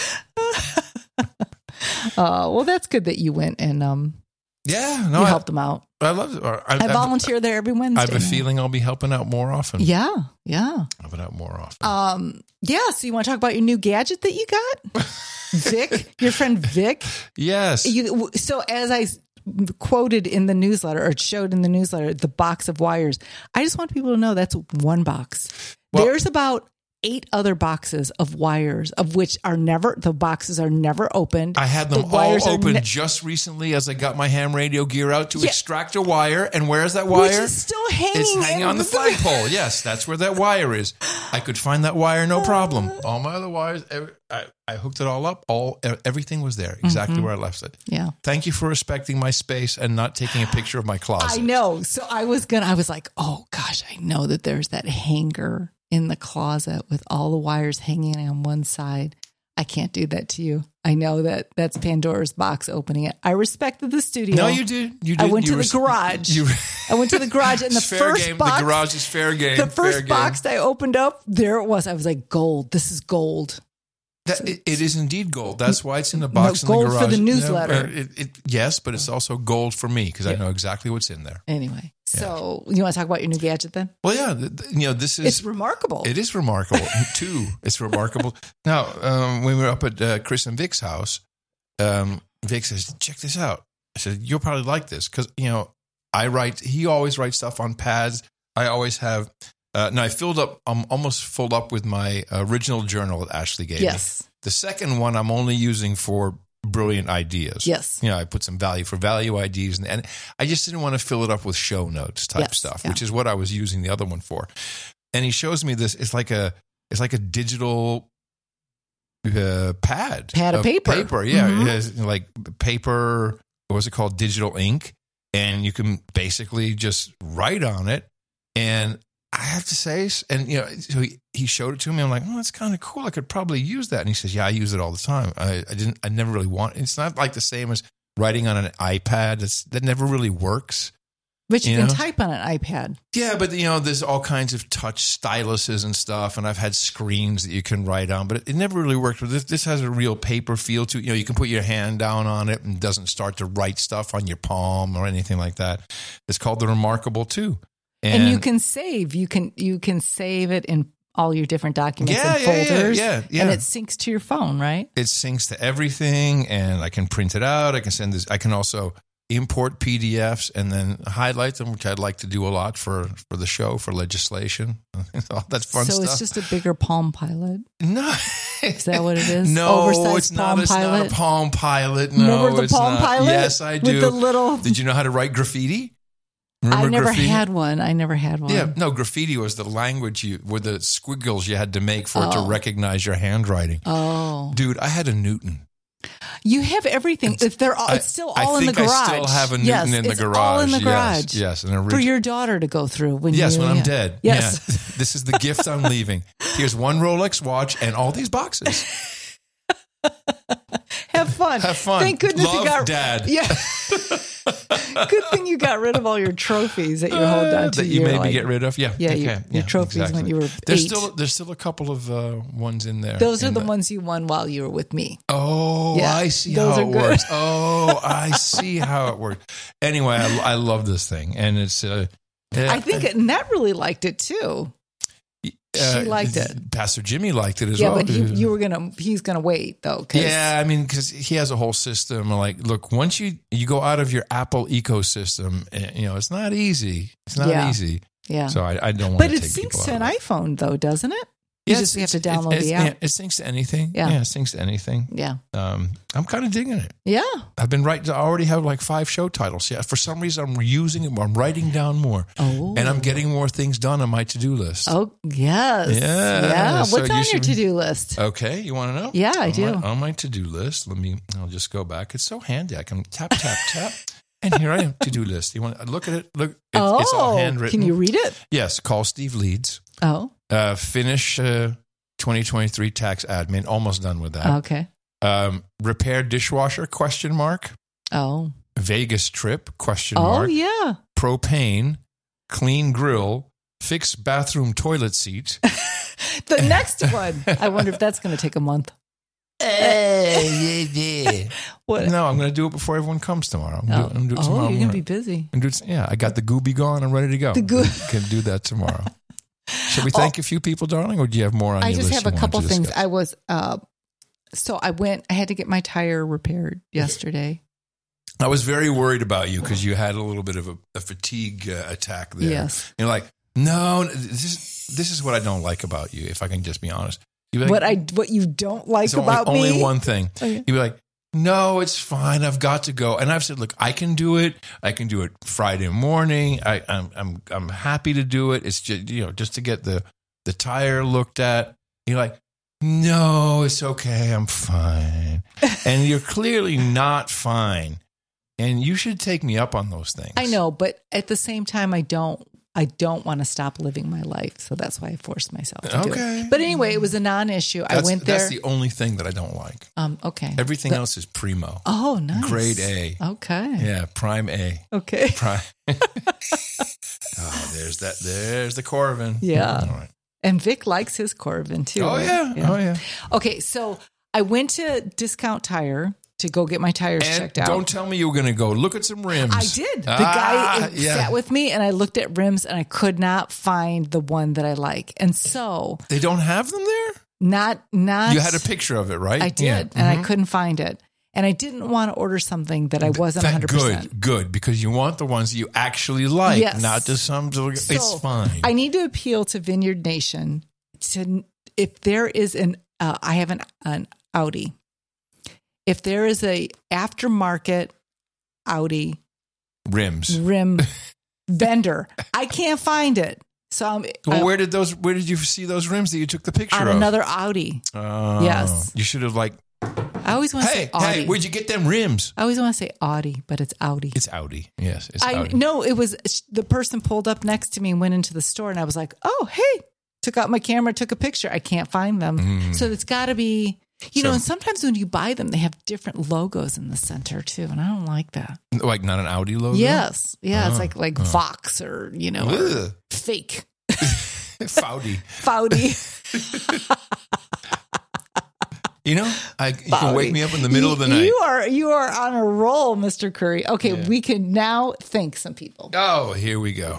Speaker 3: Well, that's good that you went and you helped them out.
Speaker 2: I love it.
Speaker 3: I volunteer there every Wednesday.
Speaker 2: I have a feeling I'll be helping out more often.
Speaker 3: Yeah.
Speaker 2: Helping out more often.
Speaker 3: So you want to talk about your new gadget that you got? Vic, your friend Vic?
Speaker 2: Yes.
Speaker 3: So as I quoted in the newsletter or showed in the newsletter, the box of wires, I just want people to know that's one box. Well, there's about 8 other boxes of wires, of which the boxes are never opened.
Speaker 2: I had them all open just recently as I got my ham radio gear out to extract a wire. And where is that wire?
Speaker 3: Which is still hanging.
Speaker 2: It's hanging on the flagpole. Yes, that's where that wire is. I could find that wire, no problem. All my other wires, I hooked it all up. Everything was there, exactly where I left it.
Speaker 3: Yeah.
Speaker 2: Thank you for respecting my space and not taking a picture of my closet.
Speaker 3: I know. So I was like, oh gosh, I know that there's that hanger in the closet with all the wires hanging on one side. I can't do that to you. I know that's Pandora's box opening it. I respected the studio.
Speaker 2: No, you did.
Speaker 3: I went to the garage. I went to the garage and the first box.
Speaker 2: The garage is fair game.
Speaker 3: The first box I opened up, there it was. I was like, gold. This is gold.
Speaker 2: It is indeed gold. That's why it's in the box in the garage.
Speaker 3: Gold for the newsletter.
Speaker 2: Yes, but it's also gold for me because I know exactly what's in there.
Speaker 3: Anyway, so you want to talk about your new gadget then?
Speaker 2: Well, yeah. This is...
Speaker 3: It's remarkable.
Speaker 2: It is remarkable, too. It's remarkable. Now, when we were up at Chris and Vic's house, Vic says, check this out. I said, you'll probably like this because, he always writes stuff on pads. I always have... now I'm almost filled up with my original journal that Ashley gave me. The second one I'm only using for brilliant ideas.
Speaker 3: Yes.
Speaker 2: I put some value IDs and I just didn't want to fill it up with show notes type stuff, which is what I was using the other one for. And he shows me this. It's like a digital pad
Speaker 3: of paper.
Speaker 2: Yeah. Mm-hmm. It has like paper. What was it called? Digital ink. And you can basically just write on it. And I have to say, and so he showed it to me. I'm like, oh, that's kind of cool. I could probably use that. And he says, yeah, I use it all the time. I never really want. It's not like the same as writing on an iPad. That never really works.
Speaker 3: But you can type on an iPad.
Speaker 2: Yeah, but there's all kinds of touch styluses and stuff, and I've had screens that you can write on, but it never really worked. This has a real paper feel to it. You can put your hand down on it and it doesn't start to write stuff on your palm or anything like that. It's called the Remarkable 2.
Speaker 3: And you can save. You can save it in all your different documents and folders. Yeah. And it syncs to your phone, right?
Speaker 2: It syncs to everything, and I can print it out. I can send this. I can also import PDFs and then highlight them, which I'd like to do a lot for the show, for legislation. All that fun stuff.
Speaker 3: So it's just a bigger Palm Pilot?
Speaker 2: No.
Speaker 3: Is that what it is?
Speaker 2: No,
Speaker 3: oversized
Speaker 2: it's not.
Speaker 3: Palm
Speaker 2: It's
Speaker 3: Pilot?
Speaker 2: not a Palm Pilot. No,
Speaker 3: remember the Palm Pilot?
Speaker 2: Yes, I do.
Speaker 3: With the little...
Speaker 2: Did you know how to write graffiti? Remember
Speaker 3: I never
Speaker 2: graffiti?
Speaker 3: had one.
Speaker 2: Yeah, no, graffiti was the language were the squiggles you had to make for it to recognize your handwriting.
Speaker 3: Oh.
Speaker 2: Dude, I had a Newton.
Speaker 3: You have everything. It's still all in the garage.
Speaker 2: I still have a Newton in the garage.
Speaker 3: All in the garage.
Speaker 2: Yes.
Speaker 3: For your daughter to go through when
Speaker 2: I'm dead.
Speaker 3: Yes.
Speaker 2: Yeah. This is the gift I'm leaving. Here's one Rolex watch and all these boxes.
Speaker 3: Have fun. Thank goodness
Speaker 2: Love,
Speaker 3: you got
Speaker 2: Dad.
Speaker 3: Yeah. Good thing you got rid of all your trophies that you're holding on to.
Speaker 2: That you made me get rid of. Yeah.
Speaker 3: Your trophies when you were 8.
Speaker 2: There's still a couple of ones in there.
Speaker 3: Those are the ones you won while you were with me.
Speaker 2: Oh, yeah, I see how it works. Oh, I see how it works. Anyway, I love this thing, and it's.
Speaker 3: I think Annette really liked it too. She liked it.
Speaker 2: Pastor Jimmy liked it as well.
Speaker 3: Yeah, but he's gonna wait though.
Speaker 2: Yeah, I mean, because he has a whole system. Like, look, once you go out of your Apple ecosystem, it's not easy. It's not easy.
Speaker 3: Yeah.
Speaker 2: So I don't want
Speaker 3: to. But
Speaker 2: to
Speaker 3: it
Speaker 2: take
Speaker 3: syncs to an iPhone though, doesn't it?
Speaker 2: You
Speaker 3: just have to download the app.
Speaker 2: Yeah, it syncs to anything. Yeah, it syncs to anything.
Speaker 3: Yeah.
Speaker 2: I'm kind of digging it.
Speaker 3: Yeah.
Speaker 2: I've been I already have like 5 show titles. Yeah. For some reason, I'm reusing it more. I'm writing down more.
Speaker 3: Oh.
Speaker 2: And I'm getting more things done on my to-do list.
Speaker 3: Oh, yes. Yeah. What's on your to-do list?
Speaker 2: Okay. You want to know?
Speaker 3: Yeah, I do.
Speaker 2: On my to-do list, I'll just go back. It's so handy. I can tap, tap, tap. And here I am, to-do list. You want to look at it? Look, it's all handwritten.
Speaker 3: Can you read it?
Speaker 2: Yes. Call Steve Leeds.
Speaker 3: Oh.
Speaker 2: Finish 2023 tax admin. Almost done with that.
Speaker 3: Okay.
Speaker 2: Repair dishwasher, ?
Speaker 3: Oh.
Speaker 2: Vegas trip, ?
Speaker 3: Oh, yeah.
Speaker 2: Propane, clean grill, fix bathroom toilet seat.
Speaker 3: The next one. I wonder if that's going to take a month. What?
Speaker 2: No, I'm going to do it before everyone comes tomorrow. I'm going to do it tomorrow.
Speaker 3: You're going to be busy.
Speaker 2: I got the Gooby gone. I'm ready to go. Can do that tomorrow. Should we thank a few people, darling, or do you have more on your list?
Speaker 3: I just have a couple things. I was, so I had to get my tire repaired yesterday.
Speaker 2: I was very worried about you because you had a little bit of a fatigue attack there.
Speaker 3: Yes.
Speaker 2: You're like, no, this is what I don't like about you, if I can just be honest. You'd be like,
Speaker 3: what you don't like about me?
Speaker 2: Only one thing. Okay. You'd be like, no, it's fine. I've got to go. And I've said, look, I can do it. I can do it Friday morning. I'm happy to do it. It's just, just to get the tire looked at. You're like, no, it's okay. I'm fine. And you're clearly not fine. And you should take me up on those things.
Speaker 3: I know, but at the same time, I don't want to stop living my life. So that's why I forced myself to do it. But anyway, it was a non-issue. I went there.
Speaker 2: That's the only thing that I don't like.
Speaker 3: Okay.
Speaker 2: Everything else is primo.
Speaker 3: Oh, nice.
Speaker 2: Grade A.
Speaker 3: Okay.
Speaker 2: Yeah, prime A.
Speaker 3: Okay.
Speaker 2: Prime. There's the Corvin.
Speaker 3: Yeah.
Speaker 2: All right.
Speaker 3: And Vic likes his Corvin too.
Speaker 2: Oh,
Speaker 3: right?
Speaker 2: yeah. Oh, yeah.
Speaker 3: Okay, so I went to Discount Tire to go get my tires checked out.
Speaker 2: Don't tell me you were going to go look at some rims.
Speaker 3: I did. The guy sat with me and I looked at rims and I could not find the one that I like. And so
Speaker 2: they don't have them there?
Speaker 3: Not.
Speaker 2: You had a picture of it, right?
Speaker 3: I did, and I couldn't find it. And I didn't want to order something that I wasn't 100%.
Speaker 2: Good, because you want the ones that you actually like, not just some. It's fine.
Speaker 3: I need to appeal to Vineyard Nation if there is I have an Audi. If there is a aftermarket Audi rim vendor, I can't find it. So
Speaker 2: where did you see those rims that you took the picture
Speaker 3: on
Speaker 2: of?
Speaker 3: Another Audi.
Speaker 2: Oh,
Speaker 3: yes.
Speaker 2: You should have
Speaker 3: I always want to say Audi.
Speaker 2: Hey, where'd you get them rims?
Speaker 3: I always want to say Audi, but it's Audi.
Speaker 2: It's Audi. Yes, it's Audi.
Speaker 3: No, it was the person pulled up next to me and went into the store, and I was like, oh, hey, took out my camera, took a picture. I can't find them. So it's got to be, and sometimes when you buy them, they have different logos in the center too, and I don't like that.
Speaker 2: Like not an Audi logo?
Speaker 3: Yes. Yeah, it's like Vox or, or fake.
Speaker 2: Foudy. You can wake me up in the middle of the night.
Speaker 3: You are on a roll, Mr. Curry. Okay, we can now thank some people.
Speaker 2: Oh, here we go.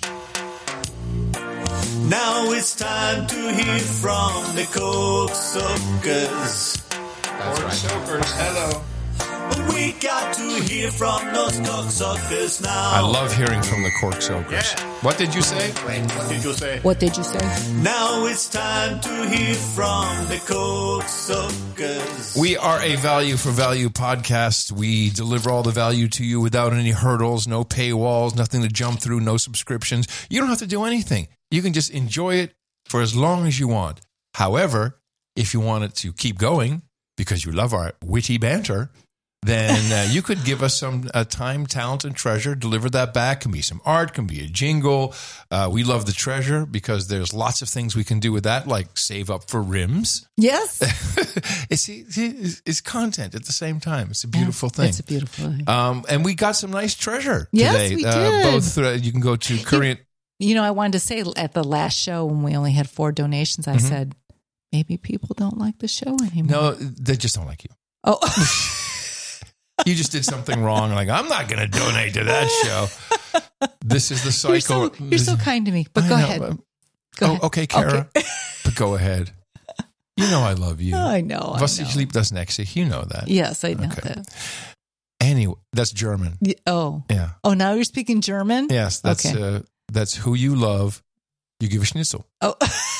Speaker 1: Now it's time to hear from the cocksuckers.
Speaker 2: That's right. Soakers, hello.
Speaker 1: We got to hear from those cocksuckers now.
Speaker 2: I love hearing from the cork soakers.
Speaker 1: Yeah.
Speaker 2: What did you say?
Speaker 3: What did you say?
Speaker 1: Now it's time to hear from the cocksuckers.
Speaker 2: We are a value for value podcast. We deliver all the value to you without any hurdles, no paywalls, nothing to jump through, no subscriptions. You don't have to do anything. You can just enjoy it for as long as you want. However, if you want it to keep going because you love our witty banter, then you could give us some time, talent, and treasure. Deliver that back. Can be some art, can be a jingle. We love the treasure because there's lots of things we can do with that, like save up for rims.
Speaker 3: Yes.
Speaker 2: It's content at the same time. It's a beautiful thing.
Speaker 3: It's a beautiful thing.
Speaker 2: And we got some nice treasure
Speaker 3: yes,
Speaker 2: today.
Speaker 3: We did.
Speaker 2: Both you can go to Curry.
Speaker 3: I wanted to say at the last show when we only had 4 donations, I said, maybe people don't like the show anymore.
Speaker 2: No, they just don't like you.
Speaker 3: Oh.
Speaker 2: You just did something wrong. Like, I'm not going to donate to that show. This is the cycle.
Speaker 3: You're so kind to me, but go ahead.
Speaker 2: Okay, Kara.
Speaker 3: Okay.
Speaker 2: But go ahead. You know I love you.
Speaker 3: I know.
Speaker 2: Was ich liebe das nächste? You know that.
Speaker 3: Yes, I know that.
Speaker 2: Anyway, that's German.
Speaker 3: Oh.
Speaker 2: Yeah.
Speaker 3: Oh, now you're speaking German?
Speaker 2: Yes, that's who you love. You give a schnitzel.
Speaker 3: Oh.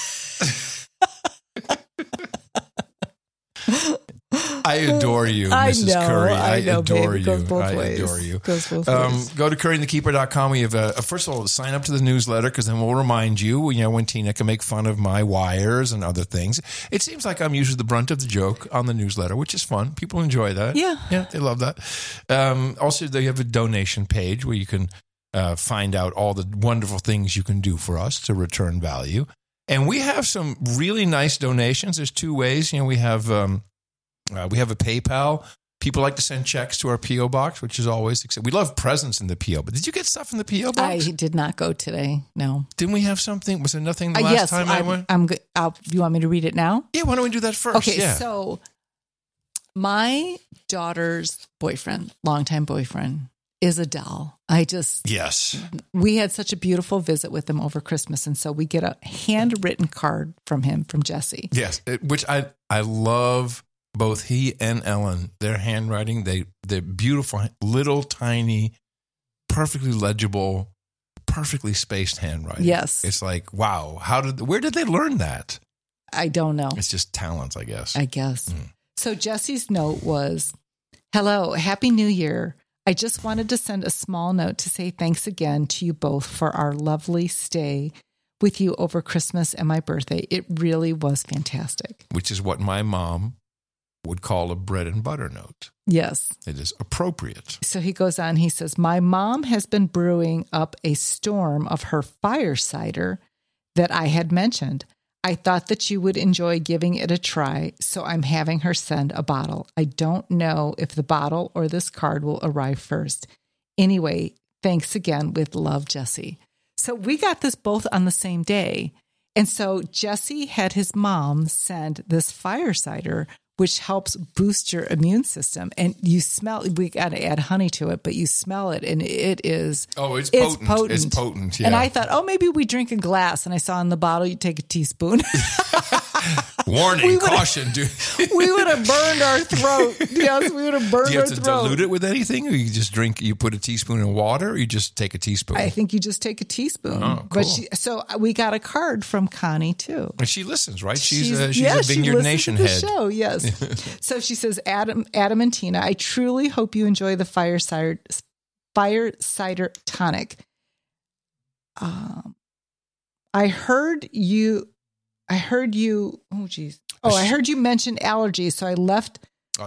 Speaker 2: I adore you, Mrs. Curry. I adore you. I adore you.
Speaker 3: Goes both ways.
Speaker 2: Go to curryandthekeeper.com. We have first of all, sign up to the newsletter because then we'll remind you, when Tina can make fun of my wires and other things. It seems like I'm usually the brunt of the joke on the newsletter, which is fun. People enjoy that.
Speaker 3: Yeah,
Speaker 2: they love that. Also, they have a donation page where you can find out all the wonderful things you can do for us to return value. And we have some really nice donations. There's two ways. We have a PayPal. People like to send checks to our P.O. box, which is always accepted. We love presents in the P.O. But did you get stuff in the P.O. box?
Speaker 3: I did not go today. No.
Speaker 2: Didn't we have something? Was there nothing the last time I went?
Speaker 3: I'm good. You want me to read it now?
Speaker 2: Yeah. Why don't we do that first?
Speaker 3: Okay.
Speaker 2: Yeah.
Speaker 3: So my daughter's boyfriend, longtime boyfriend, is a doll.
Speaker 2: Yes.
Speaker 3: We had such a beautiful visit with him over Christmas. And so we get a handwritten card from him, from Jesse.
Speaker 2: Yes. Which I love both he and Ellen. Their handwriting, they're beautiful, little, tiny, perfectly legible, perfectly spaced handwriting.
Speaker 3: Yes.
Speaker 2: It's like, wow. Where did they learn that?
Speaker 3: I don't know.
Speaker 2: It's just talent, I guess.
Speaker 3: So Jesse's note was, "Hello, Happy New Year. I just wanted to send a small note to say thanks again to you both for our lovely stay with you over Christmas and my birthday. It really was fantastic."
Speaker 2: Which is what my mom would call a bread and butter note.
Speaker 3: Yes.
Speaker 2: It is appropriate.
Speaker 3: So he goes on, he says, "My mom has been brewing up a storm of her fire cider that I had mentioned. I thought that you would enjoy giving it a try, so I'm having her send a bottle. I don't know if the bottle or this card will arrive first. Anyway, thanks again with love, Jesse." So we got this both on the same day. And so Jesse had his mom send this fire cider, which helps boost your immune system. And you smell, we got to add honey to it, but you smell it and it is...
Speaker 2: Oh, it's potent. It's potent, yeah.
Speaker 3: And I thought, maybe we drink a glass. And I saw in the bottle, you take a teaspoon.
Speaker 2: Warning, caution, dude.
Speaker 3: We would have burned our throat. Yes, we would have burned our throat.
Speaker 2: Do you have to dilute it with anything? Or you just you put a teaspoon in water, or you just take a teaspoon?
Speaker 3: I think you just take a teaspoon.
Speaker 2: Oh, cool.
Speaker 3: But so we got a card from Connie, too.
Speaker 2: And she listens, right? She's a Vineyard Nation
Speaker 3: to the
Speaker 2: head.
Speaker 3: Show, yes. So she says, Adam and Tina, I truly hope you enjoy the fire cider tonic. I heard you. Oh, geez. I heard you mention allergies, so I left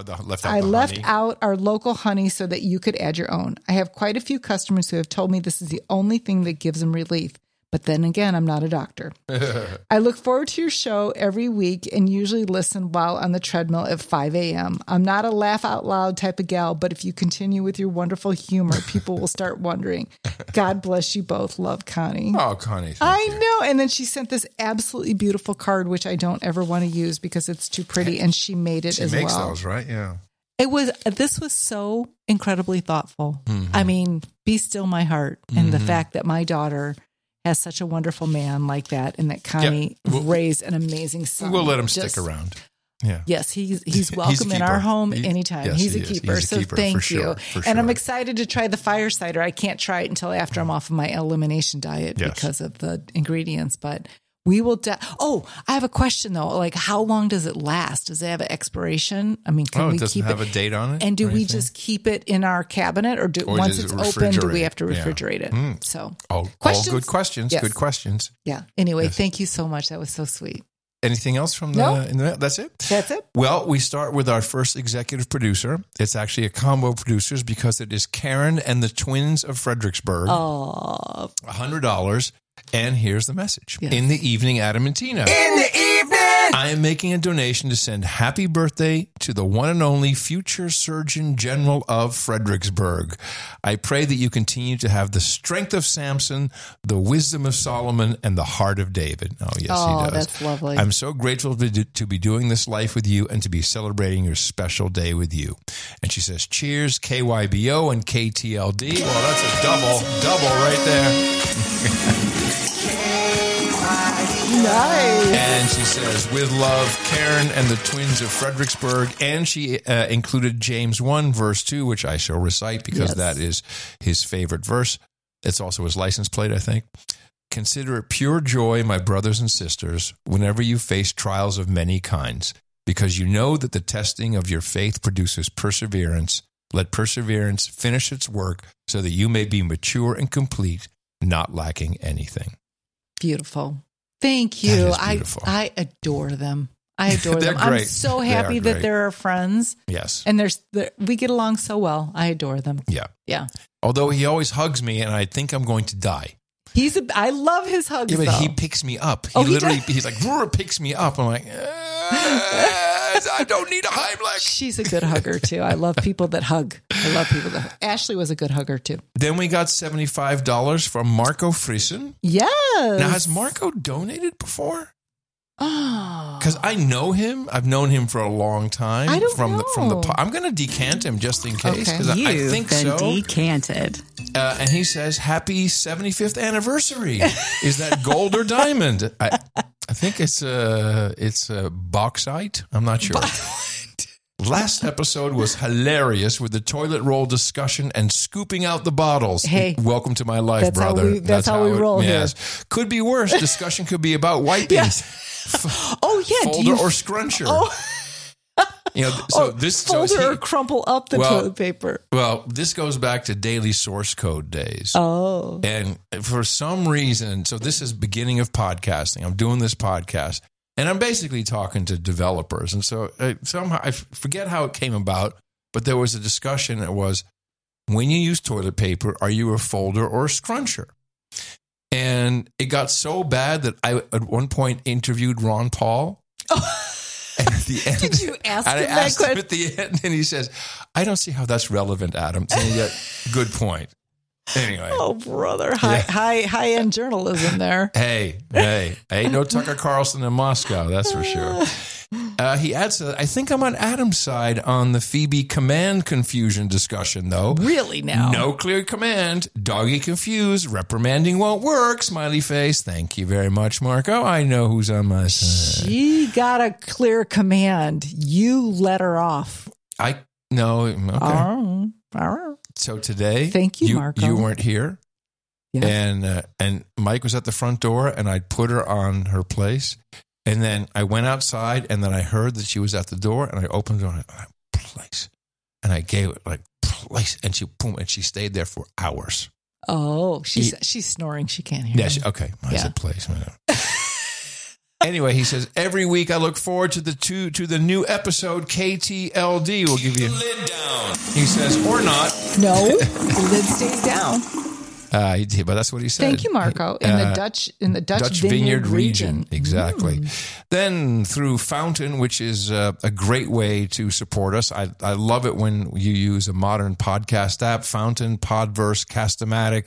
Speaker 3: out our local honey so that you could add your own. I have quite a few customers who have told me this is the only thing that gives them relief. But then again, I'm not a doctor. I look forward to your show every week and usually listen while on the treadmill at 5 a.m. I'm not a laugh out loud type of gal, but if you continue with your wonderful humor, people will start wondering. God bless you both. Love, Connie.
Speaker 2: Oh, Connie.
Speaker 3: I know. And then she sent this absolutely beautiful card, which I don't ever want to use because it's too pretty. And she made it as well. She makes
Speaker 2: those, right? Yeah.
Speaker 3: This was so incredibly thoughtful. Mm-hmm. I mean, be still my heart. And the fact that my daughter has such a wonderful man like that, and that Connie raised an amazing son.
Speaker 2: We'll let him stick around. Yeah.
Speaker 3: Yes, he's welcome in our home anytime.
Speaker 2: Yes,
Speaker 3: he's a keeper.
Speaker 2: He's a keeper,
Speaker 3: thank you.
Speaker 2: Sure.
Speaker 3: And I'm excited to try the fire cider. I can't try it until after I'm off of my elimination diet because of the ingredients, but we will. I have a question though. Like, how long does it last? Does it have an expiration? I mean, can we
Speaker 2: doesn't
Speaker 3: keep
Speaker 2: have a date on it?
Speaker 3: And do we just keep it in our cabinet, or once it's open, do we have to refrigerate it? So,
Speaker 2: all good questions. Yes. Good questions.
Speaker 3: Yeah. Anyway, thank you so much. That was so sweet.
Speaker 2: Anything else from that's it?
Speaker 3: That's it.
Speaker 2: Well, we start with our first executive producer. It's actually a combo of producers because it is Karen and the twins of Fredericksburg.
Speaker 3: Oh.
Speaker 2: $100. And here's the message.
Speaker 3: Yes.
Speaker 2: In the evening, Adam and Tina.
Speaker 1: In the evening!
Speaker 2: I am making a donation to send happy birthday to the one and only future Surgeon General of Fredericksburg. I pray that you continue to have the strength of Samson, the wisdom of Solomon, and the heart of David. Oh, yes, he does.
Speaker 3: That's lovely.
Speaker 2: I'm so grateful to be doing this life with you and to be celebrating your special day with you. And she says, cheers, KYBO and KTLD. Well, that's a double right there.
Speaker 3: Nice.
Speaker 2: And she says, with love, Karen and the twins of Fredericksburg. And she included James 1, verse 2, which I shall recite because that is his favorite verse. It's also his license plate, I think. Consider it pure joy, my brothers and sisters, whenever you face trials of many kinds, because you know that the testing of your faith produces perseverance. Let perseverance finish its work so that you may be mature and complete, not lacking anything.
Speaker 3: Beautiful. Thank you. I adore them. I adore them.
Speaker 2: Great.
Speaker 3: I'm so happy that they're our friends.
Speaker 2: Yes.
Speaker 3: And we get along so well. I adore them.
Speaker 2: Yeah.
Speaker 3: Yeah.
Speaker 2: Although he always hugs me and I think I'm going to die.
Speaker 3: I love his hugs.
Speaker 2: Yeah, but
Speaker 3: though.
Speaker 2: he picks me up. He's like, picks me up. I'm like, I don't need a Heimlich.
Speaker 3: She's a good hugger too. I love people that hug. Ashley was a good hugger too.
Speaker 2: Then we got $75 from Marco Friesen.
Speaker 3: Yes.
Speaker 2: Now, has Marco donated before?
Speaker 3: Oh.
Speaker 2: Because I know him. I've known him for a long time.
Speaker 3: I don't know.
Speaker 2: I'm going to decant him just in case. Because I think
Speaker 4: been decanted.
Speaker 2: And he says, happy 75th anniversary. Is that gold or diamond? I think it's bauxite. I'm not sure. Last episode was hilarious with the toilet roll discussion and scooping out the bottles.
Speaker 3: Hey,
Speaker 2: welcome to my life, brother.
Speaker 3: That's how we roll here.
Speaker 2: Could be worse. Discussion could be about wiping.
Speaker 3: Yes.
Speaker 2: Folder or scruncher.
Speaker 3: Folder or crumple up the toilet paper.
Speaker 2: Well, this goes back to daily source code days.
Speaker 3: Oh.
Speaker 2: And for some reason, so this is beginning of podcasting. I'm doing this podcast. And I'm basically talking to developers. And so somehow, I forget how it came about, but there was a discussion that was, when you use toilet paper, are you a folder or a scruncher? And it got so bad that I, at one point, interviewed Ron Paul.
Speaker 3: Oh.
Speaker 2: And at the end,
Speaker 3: did you ask him
Speaker 2: I
Speaker 3: that
Speaker 2: asked
Speaker 3: question?
Speaker 2: him at the end, and he says, I don't see how that's relevant, Adam. And yet, good point. Anyway.
Speaker 3: Oh, brother. High-end journalism there.
Speaker 2: Hey. Ain't no Tucker Carlson in Moscow, that's for sure. He adds that I think I'm on Adam's side on the Phoebe command confusion discussion, though.
Speaker 3: Really now?
Speaker 2: No clear command. Doggy confused. Reprimanding won't work. Smiley face. Thank you very much, Marco. I know who's on my side.
Speaker 3: She got a clear command. You let her off.
Speaker 2: No. Okay.
Speaker 3: All right.
Speaker 2: So today,
Speaker 3: thank you, Marco.
Speaker 2: You weren't here.
Speaker 3: Yes.
Speaker 2: And Mike was at the front door, and I put her on her place. And then I went outside, and then I heard that she was at the door, and I opened the door, and I went, place. And I gave it, like, place. And she stayed there for hours.
Speaker 3: Oh, she's snoring. She can't hear me.
Speaker 2: Okay. I said place. Anyway, he says, every week I look forward to the new episode, KTLD. We'll give you the lid down. He says, or not.
Speaker 3: No, the lid stays down.
Speaker 2: But that's what he said.
Speaker 3: Thank you, Marco. In the Dutch Vineyard region.
Speaker 2: Exactly. Then through Fountain, which is a great way to support us. I love it when you use a modern podcast app. Fountain, Podverse, Castamatic,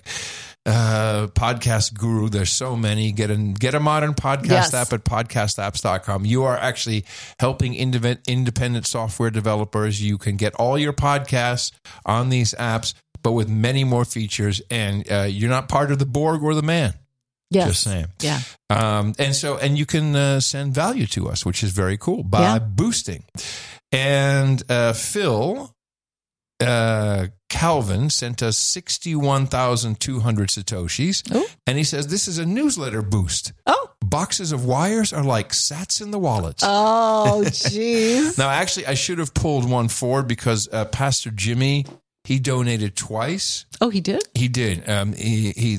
Speaker 2: Podcast Guru. There's so many. Get a modern podcast app at podcastapps.com. You are actually helping independent software developers. You can get all your podcasts on these apps, but with many more features, and you're not part of the Borg or the man.
Speaker 3: Yes.
Speaker 2: Just saying.
Speaker 3: Yeah.
Speaker 2: And you can send value to us, which is very cool, by boosting. And Phil Calvin sent us 61,200 Satoshis.
Speaker 3: Oh.
Speaker 2: And he says, this is a newsletter boost.
Speaker 3: Oh.
Speaker 2: Boxes of wires are like sats in the wallets.
Speaker 3: Oh, jeez.
Speaker 2: Now, actually, I should have pulled one forward because Pastor Jimmy, he donated twice.
Speaker 3: Oh, he did?
Speaker 2: He did. He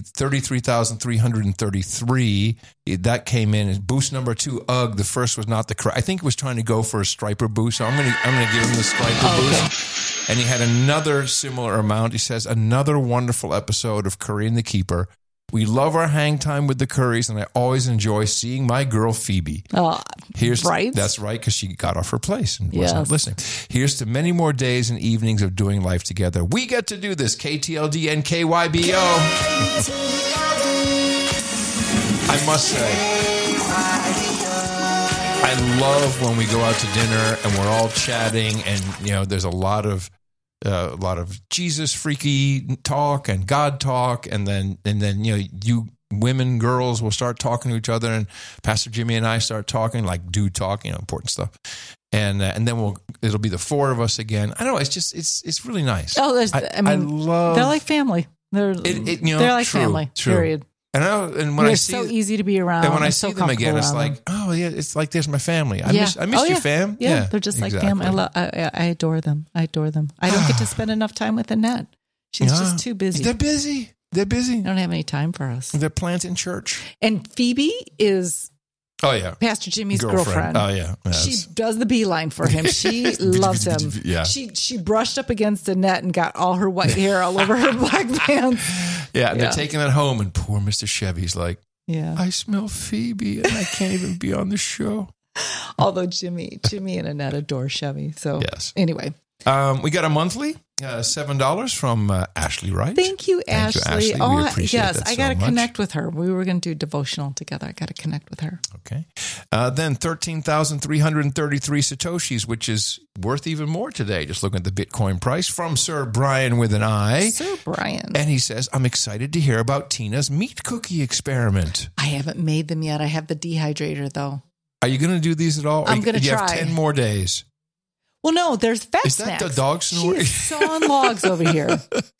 Speaker 2: 33,333. That came in. Boost number 2, the first was not the correct. I think he was trying to go for a striper boost. So I'm going to give him the striper boost. And he had another similar amount. He says, another wonderful episode of Curry and the Keeper. We love our hang time with the Currys, and I always enjoy seeing my girl Phoebe.
Speaker 3: Right?
Speaker 2: That's right, because she got off her place and wasn't listening. Here's to many more days and evenings of doing life together. We get to do this. KTLD and KYBO. I must say, I love when we go out to dinner and we're all chatting, and there's a lot of Jesus freaky talk and God talk, and then women, girls will start talking to each other, and Pastor Jimmy and I start talking, like dude talk, important stuff. And then it'll be the four of us again. I don't know. It's just, it's really nice.
Speaker 3: Oh,
Speaker 2: I love.
Speaker 3: They're like family. They're like family, period.
Speaker 2: And when I see,
Speaker 3: so easy to be around.
Speaker 2: And when I see them again, it's like, oh yeah, it's like there's my family. I miss you, fam.
Speaker 3: Yeah, they're just like family. I adore them. I don't get to spend enough time with Annette. She's just too busy.
Speaker 2: They're busy. They don't
Speaker 3: have any time for us.
Speaker 2: They're planting church.
Speaker 3: And Phoebe is Pastor Jimmy's girlfriend.
Speaker 2: Oh yeah.
Speaker 3: She does the beeline for him. She loves him.
Speaker 2: Yeah.
Speaker 3: She brushed up against Annette and got all her white hair all over her black pants.
Speaker 2: Yeah, and they're taking it home, and poor Mr. Chevy's like, I smell Phoebe, and I can't even be on the show.
Speaker 3: Although Jimmy and Annette adore Chevy. So anyway.
Speaker 2: We got a monthly, $7 from Ashley Wright.
Speaker 3: Thank you, Ashley.
Speaker 2: We appreciate that
Speaker 3: I got to connect with her. We were going to do devotional together. I got to connect with her.
Speaker 2: Okay. Then 13,333 Satoshis, which is worth even more today. Just looking at the Bitcoin price from Sir Brian with an I.
Speaker 3: Sir Brian.
Speaker 2: And he says, I'm excited to hear about Tina's meat cookie experiment.
Speaker 3: I haven't made them yet. I have the dehydrator, though.
Speaker 2: Are you going to do these at all?
Speaker 3: I'm going to try.
Speaker 2: You have 10 more days.
Speaker 3: Well, no, there's fat
Speaker 2: snacks.
Speaker 3: Is that
Speaker 2: the dog snoring?
Speaker 3: She's sawing logs over here.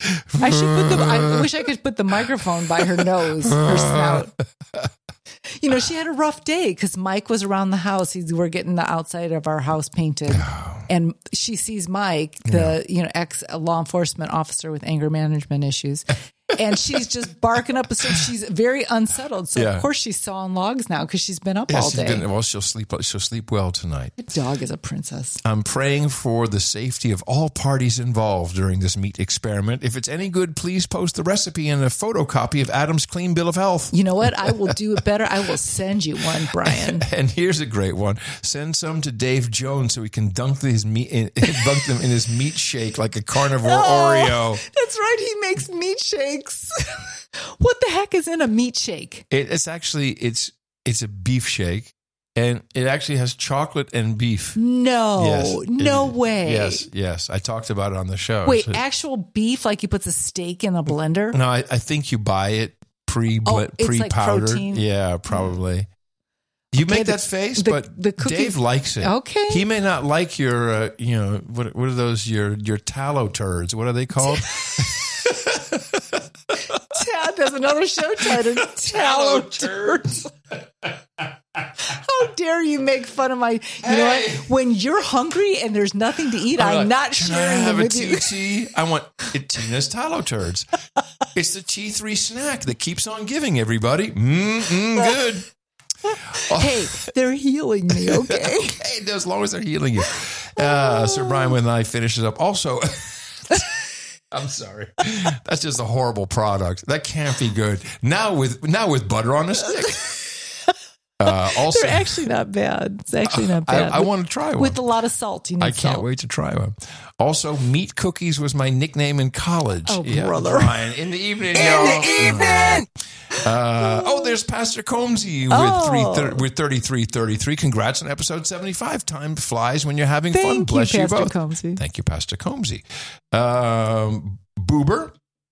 Speaker 3: I wish I could put the microphone by her nose, her snout. She had a rough day because Mike was around the house. We're getting the outside of our house painted. And she sees Mike, the ex-law enforcement officer with anger management issues. And she's just barking up a storm. She's very unsettled. So, of course, she's sawing logs now because she's been up all day.
Speaker 2: She'll sleep well tonight.
Speaker 3: The dog is a princess.
Speaker 2: I'm praying for the safety of all parties involved during this meat experiment. If it's any good, please post the recipe and a photocopy of Adam's clean bill of health.
Speaker 3: You know what? I will do it better. I will send you one, Brian.
Speaker 2: And here's a great one. Send some to Dave Jones so he can dunk them in his meat shake like a carnivore Oreo.
Speaker 3: That's right. He makes meat shakes. What the heck is in a meat shake?
Speaker 2: It's actually it's a beef shake, and it actually has chocolate and beef.
Speaker 3: No way.
Speaker 2: Yes. I talked about it on the show.
Speaker 3: Wait, actual beef? Like he puts a steak in a blender?
Speaker 2: No, I think you buy it pre-powdered.
Speaker 3: Like protein?
Speaker 2: Yeah, probably. You make that face, but Dave likes it.
Speaker 3: Okay.
Speaker 2: He may not like your, what are those? Your tallow turds. What are they called?
Speaker 3: There's another show titled Tallow Turds. How dare you make fun of my... You know what? When you're hungry and there's nothing to eat, I'm not sharing them with you.
Speaker 2: I want Tina's Tallow Turds. It's the T3 snack that keeps on giving, everybody. Good.
Speaker 3: Hey, they're healing me, okay?
Speaker 2: Okay, as long as they're healing you. Sir Brian with an I finishes up. Also... I'm sorry. That's just a horrible product. That can't be good. Now with butter on a stick. Also,
Speaker 3: they're actually not bad. It's actually not bad.
Speaker 2: I want to try one.
Speaker 3: With a lot of salt.
Speaker 2: I can't wait to try one. Also, meat cookies was my nickname in college.
Speaker 3: Oh, brother.
Speaker 2: Brian, in the evening, y'all. There's Pastor Combsy with 3333. Congrats on episode 75. Time flies when you're having fun. Bless you both.
Speaker 3: Combsy.
Speaker 2: Thank you, Pastor Combsy. Boober.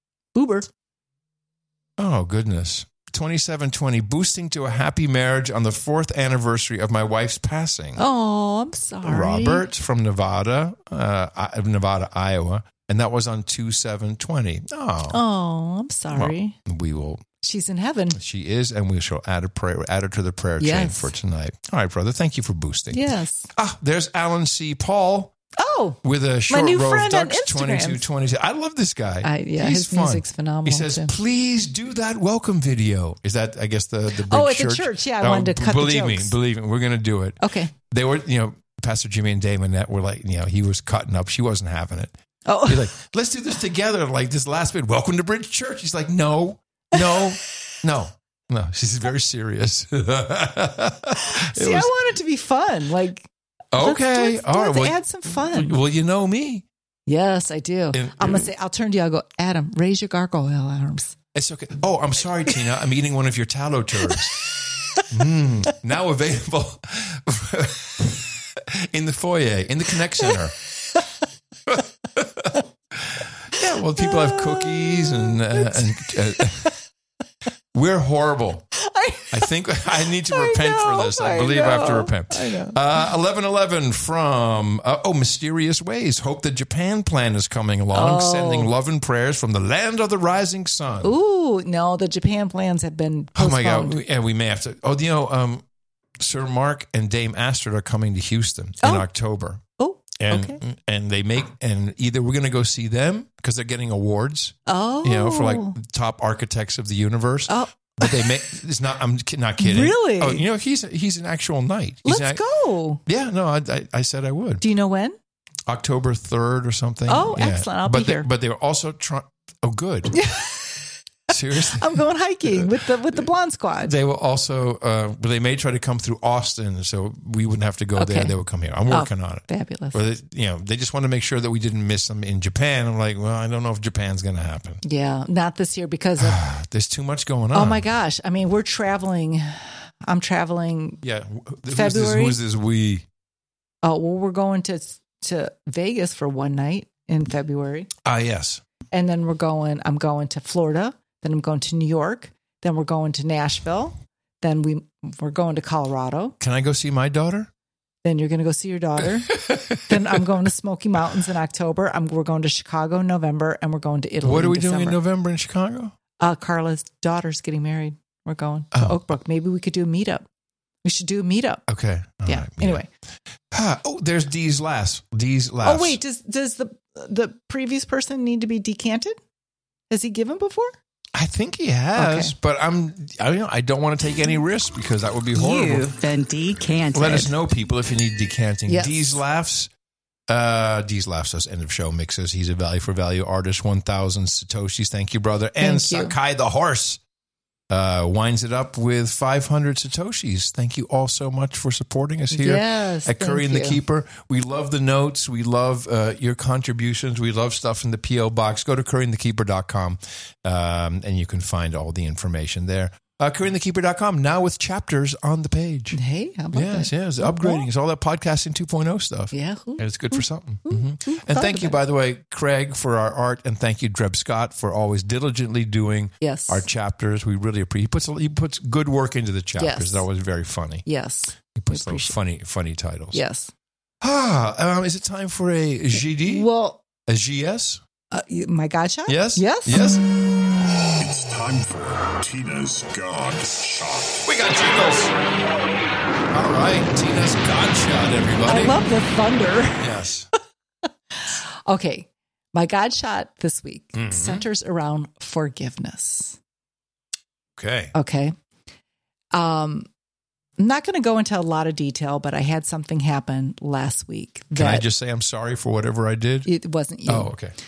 Speaker 2: Oh, goodness. 2720, boosting to a happy marriage on the 4th anniversary of my wife's passing.
Speaker 3: Oh, I'm sorry.
Speaker 2: Robert from Nevada, Iowa. And that was on 2720.
Speaker 3: Oh, I'm sorry.
Speaker 2: Well, we will.
Speaker 3: She's in heaven.
Speaker 2: She is, and we shall add her to the prayer chain for tonight. All right, brother. Thank you for boosting.
Speaker 3: Yes.
Speaker 2: There's Alan C. Paul.
Speaker 3: Oh,
Speaker 2: with a short
Speaker 3: my new
Speaker 2: row
Speaker 3: friend
Speaker 2: of ducks,
Speaker 3: on Instagram.
Speaker 2: 2222. I love this guy.
Speaker 3: His
Speaker 2: fun.
Speaker 3: music's phenomenal.
Speaker 2: He says, please do that welcome video. Is that, I guess, the big church?
Speaker 3: Oh, at the church. Yeah, I wanted to cut the jokes.
Speaker 2: Believe me, we're going to do it.
Speaker 3: Okay.
Speaker 2: They were, Pastor Jimmy and Dave Annette were like, he was cutting up. She wasn't having it.
Speaker 3: Oh.
Speaker 2: He's like, let's do this together. Like this last bit, welcome to Bridge Church. He's like, no. She's very serious. See,
Speaker 3: I want it to be fun. Like,
Speaker 2: okay.
Speaker 3: Let's add some fun.
Speaker 2: Well, you know me.
Speaker 3: Yes, I do. I'm going to say, I'll turn to you. I'll go, Adam, raise your gargoyle arms.
Speaker 2: It's okay. Oh, I'm sorry, Tina. I'm eating one of your tallow turds. Now available in the foyer, in the Connect Center. Yeah, well, people have cookies and We're horrible. I think I need to repent for this. I believe I have to repent. 1111 from Mysterious Ways. Hope the Japan plan is coming along. Sending love and prayers from the land of the rising sun.
Speaker 3: Ooh, no, the Japan plans have been postponed.
Speaker 2: Oh my God. Yeah, we may have to. Sir Mark and Dame Astrid are coming to Houston in October.
Speaker 3: Oh,
Speaker 2: and either we're going to go see them because they're getting awards. For like top architects of the universe. But they may. It's not. I'm not kidding.
Speaker 3: Really?
Speaker 2: Oh, he's an actual knight.
Speaker 3: Let's go.
Speaker 2: Yeah. No, I said I would.
Speaker 3: Do you know when?
Speaker 2: October 3rd or something.
Speaker 3: Oh, excellent! I'll be here.
Speaker 2: But they were also trying. Oh, good. Seriously,
Speaker 3: I'm going hiking with the Blonde Squad.
Speaker 2: They will also, but they may try to come through Austin, so we wouldn't have to go there. They would come here. I'm working on it.
Speaker 3: Fabulous.
Speaker 2: But they just want to make sure that we didn't miss them in Japan. I'm like, well, I don't know if Japan's going to happen.
Speaker 3: Yeah, not this year because of,
Speaker 2: there's too much going on.
Speaker 3: Oh my gosh! I mean, we're traveling. I'm traveling.
Speaker 2: Yeah,
Speaker 3: February.
Speaker 2: Who's this we?
Speaker 3: Oh well, we're going to Vegas for one night in February.
Speaker 2: Yes.
Speaker 3: And then I'm going to Florida. Then I'm going to New York. Then we're going to Nashville. Then we're going to Colorado.
Speaker 2: Can I go see my daughter?
Speaker 3: Then you're going to go see your daughter. Then I'm going to Smoky Mountains in October. We're going to Chicago in November, and we're going to Italy.
Speaker 2: What are we
Speaker 3: in December.
Speaker 2: doing in November in Chicago?
Speaker 3: Carla's daughter's getting married. We're going to Oak Brook. Maybe we could do a meetup. We should do a meetup.
Speaker 2: Okay. All right,
Speaker 3: anyway.
Speaker 2: There's Dee's laughs.
Speaker 3: Oh wait, does the previous person need to be decanted? Has he given before?
Speaker 2: I think he has, but I don't want to take any risks because that would be horrible.
Speaker 4: You've been decanted.
Speaker 2: Let us know, people, if you need decanting.
Speaker 3: Yes.
Speaker 2: Dee's laughs. Dee's laughs us end of show mixes. He's a value for value artist. 1,000 Satoshis. Thank you, brother. And Sakai the horse winds it up with 500 Satoshis. Thank you all so much for supporting us here at Curry and the Keeper. We love the notes. We love your contributions. We love stuff in the P.O. box. Go to curryandthekeeper.com and you can find all the information there. curryandthekeeper.com now with chapters on the page.
Speaker 3: Hey, how about that?
Speaker 2: Yes, upgrading. It's all that podcasting 2.0 stuff.
Speaker 3: Yeah.
Speaker 2: And it's good for something. And thank you, by the way, Craig, for our art. And thank you, Dreb Scott, for always diligently doing our chapters. We really appreciate he puts good work into the chapters.
Speaker 3: Yes.
Speaker 2: They're always very funny.
Speaker 3: Yes.
Speaker 2: He puts those funny titles.
Speaker 3: Yes.
Speaker 2: Is it time for a GD?
Speaker 3: Well,
Speaker 2: a GS?
Speaker 3: My God shot?
Speaker 2: Yes.
Speaker 3: Yes.
Speaker 2: Yes.
Speaker 5: It's time for Tina's God Shot.
Speaker 2: We got jingles. All right, Tina's God Shot, everybody.
Speaker 3: I love the thunder.
Speaker 2: Yes.
Speaker 3: Okay, my God Shot this week centers around forgiveness.
Speaker 2: Okay.
Speaker 3: I'm not going to go into a lot of detail, but I had something happen last week.
Speaker 2: Can I just say I'm sorry for whatever I did?
Speaker 3: It wasn't you.
Speaker 2: Oh, okay.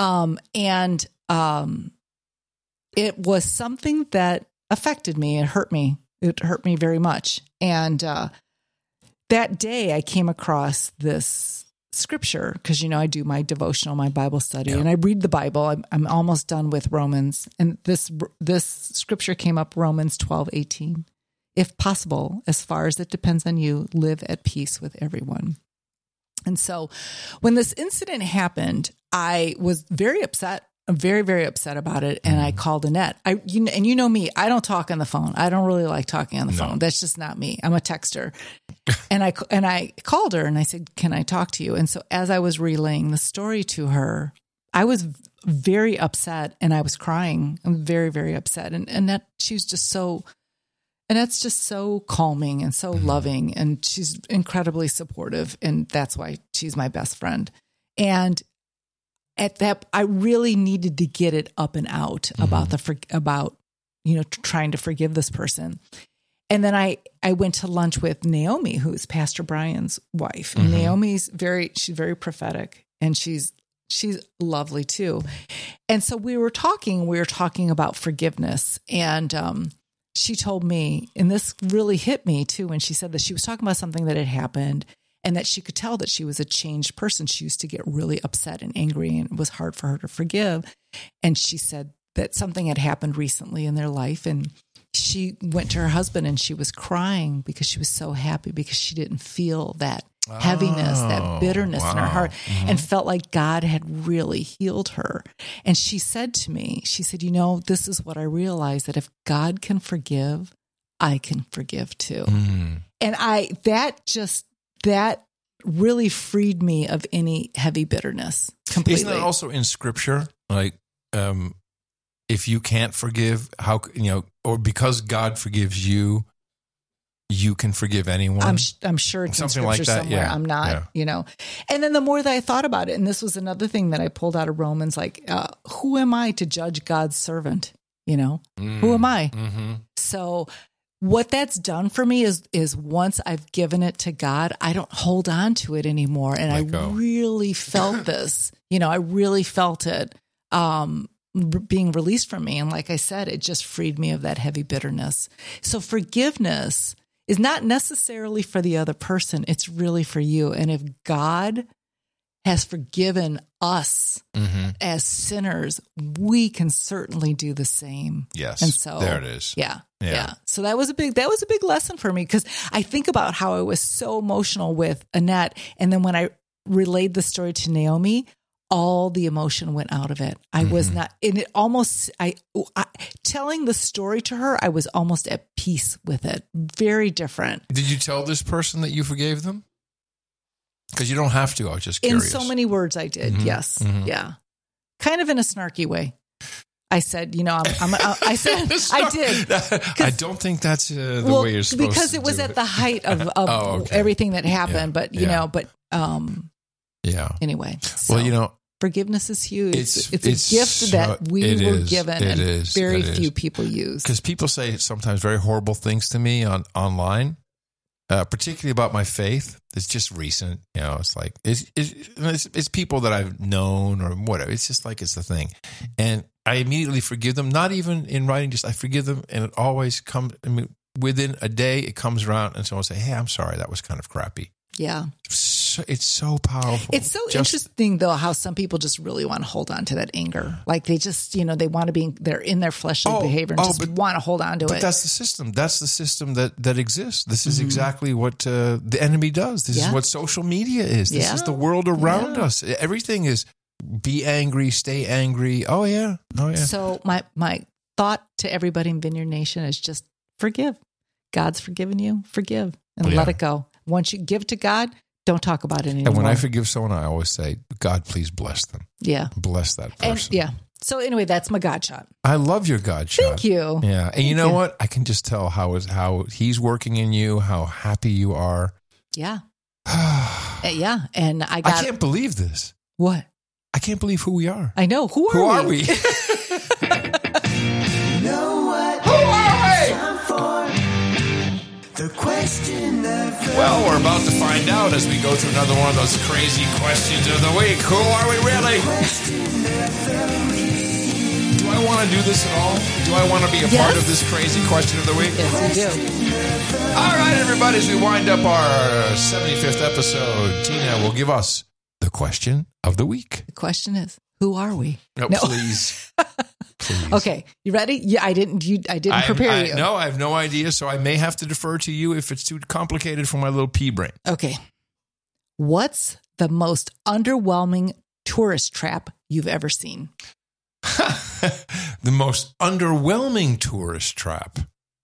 Speaker 3: It was something that affected me. It hurt me. It hurt me very much. And that day I came across this scripture because, I do my devotional, my Bible study, and I read the Bible. I'm almost done with Romans. And this scripture came up, Romans 12:18. If possible, as far as it depends on you, live at peace with everyone. And so when this incident happened, I was very upset. I'm very, very upset about it. And I called Annette. And you know me, I don't talk on the phone. I don't really like talking on the phone. That's just not me. I'm a texter. and I called her and I said, can I talk to you? And so as I was relaying the story to her, I was very upset and I was crying. I'm very, very upset. And Annette, she's just so... And that's just so calming and so loving. And she's incredibly supportive. And that's why she's my best friend. And at that, I really needed to get it up and out about trying to forgive this person. And then I went to lunch with Naomi, who's Pastor Brian's wife. And Naomi's she's very prophetic and she's lovely too. And so we were talking about forgiveness and, she told me, and this really hit me too, when she said that she was talking about something that had happened and that she could tell that she was a changed person. She used to get really upset and angry and it was hard for her to forgive. And she said that something had happened recently in their life. And she went to her husband and she was crying because she was so happy because she didn't feel that heaviness, that bitterness in her heart, and felt like God had really healed her. And she said to me, she said, this is what I realized, that if God can forgive, I can forgive too. And that really freed me of any heavy bitterness completely.
Speaker 2: Isn't that also in Scripture? Like, if you can't forgive, how, or because God forgives you, you can forgive anyone.
Speaker 3: I'm sure it's
Speaker 2: something
Speaker 3: in
Speaker 2: like
Speaker 3: Scripture
Speaker 2: that.
Speaker 3: somewhere.
Speaker 2: Yeah.
Speaker 3: I'm not, And then the more that I thought about it, and this was another thing that I pulled out of Romans, like, who am I to judge God's servant? Who am I? Mm-hmm. So what that's done for me is once I've given it to God, I don't hold on to it anymore. And I really felt this, I really felt it being released from me. And like I said, it just freed me of that heavy bitterness. So forgiveness is not necessarily for the other person. It's really for you. And if God has forgiven us as sinners, we can certainly do the same.
Speaker 2: Yes.
Speaker 3: And so
Speaker 2: there it is.
Speaker 3: Yeah. So that was a big lesson for me, because I think about how I was so emotional with Annette. And then when I relayed the story to Naomi, all the emotion went out of it. I was not, and it almost, telling the story to her, I was almost at peace with it. Very different.
Speaker 2: Did you tell this person that you forgave them? Because you don't have to. I was just curious.
Speaker 3: In so many words, I did. Yes. Yeah. Kind of in a snarky way. I said, I said, I did.
Speaker 2: I don't think that's the way you're supposed to do it.
Speaker 3: Because it was at the height of everything that happened.
Speaker 2: Yeah.
Speaker 3: But, anyway. So.
Speaker 2: Well,
Speaker 3: forgiveness is huge. It's a gift that we were given, and very few people use.
Speaker 2: Because people say sometimes very horrible things to me online, particularly about my faith. It's just recent, It's like it's people that I've known or whatever. It's just like it's the thing, and I immediately forgive them. Not even in writing, just I forgive them, and it always comes. I mean, within a day, it comes around, and someone will say, "Hey, I'm sorry, that was kind of crappy."
Speaker 3: Yeah.
Speaker 2: It's so powerful.
Speaker 3: It's so interesting, though, how some people just really want to hold on to that anger. Like they just, they want to they're in their fleshly behavior and just want to hold on to it.
Speaker 2: But that's the system. That's the system that exists. This is exactly what the enemy does. This is what social media is. This is the world around us. Everything is be angry, stay angry. Oh, yeah.
Speaker 3: So my thought to everybody in Vineyard Nation is just forgive. God's forgiven you. Forgive and let it go. Once you give to God, don't talk about it anymore.
Speaker 2: And when I forgive someone, I always say, God, please bless them.
Speaker 3: Yeah.
Speaker 2: Bless that person.
Speaker 3: And, so anyway, that's my God shot.
Speaker 2: I love your God shot.
Speaker 3: Thank you.
Speaker 2: Yeah. And you know what? I can just tell how he's working in you, how happy you are.
Speaker 3: Yeah. Yeah. And I
Speaker 2: can't believe this.
Speaker 3: What?
Speaker 2: I can't believe who we are.
Speaker 3: I know. Who are we?
Speaker 1: The question of
Speaker 2: Well, we're about to find out as we go through another one of those crazy questions of the week. Who are we really? Do I want to do this at all? Do I want to be a part of this crazy question of the week?
Speaker 3: Yes, you do.
Speaker 2: All right, everybody, as we wind up our 75th episode, Tina will give us the question of the week.
Speaker 3: The question is, who are we?
Speaker 2: No. Please. Please.
Speaker 3: Okay, you ready? Yeah, I didn't prepare you.
Speaker 2: No, I have no idea, so I may have to defer to you if it's too complicated for my little pea brain.
Speaker 3: Okay. What's the most underwhelming tourist trap you've ever seen?
Speaker 2: The most underwhelming tourist trap.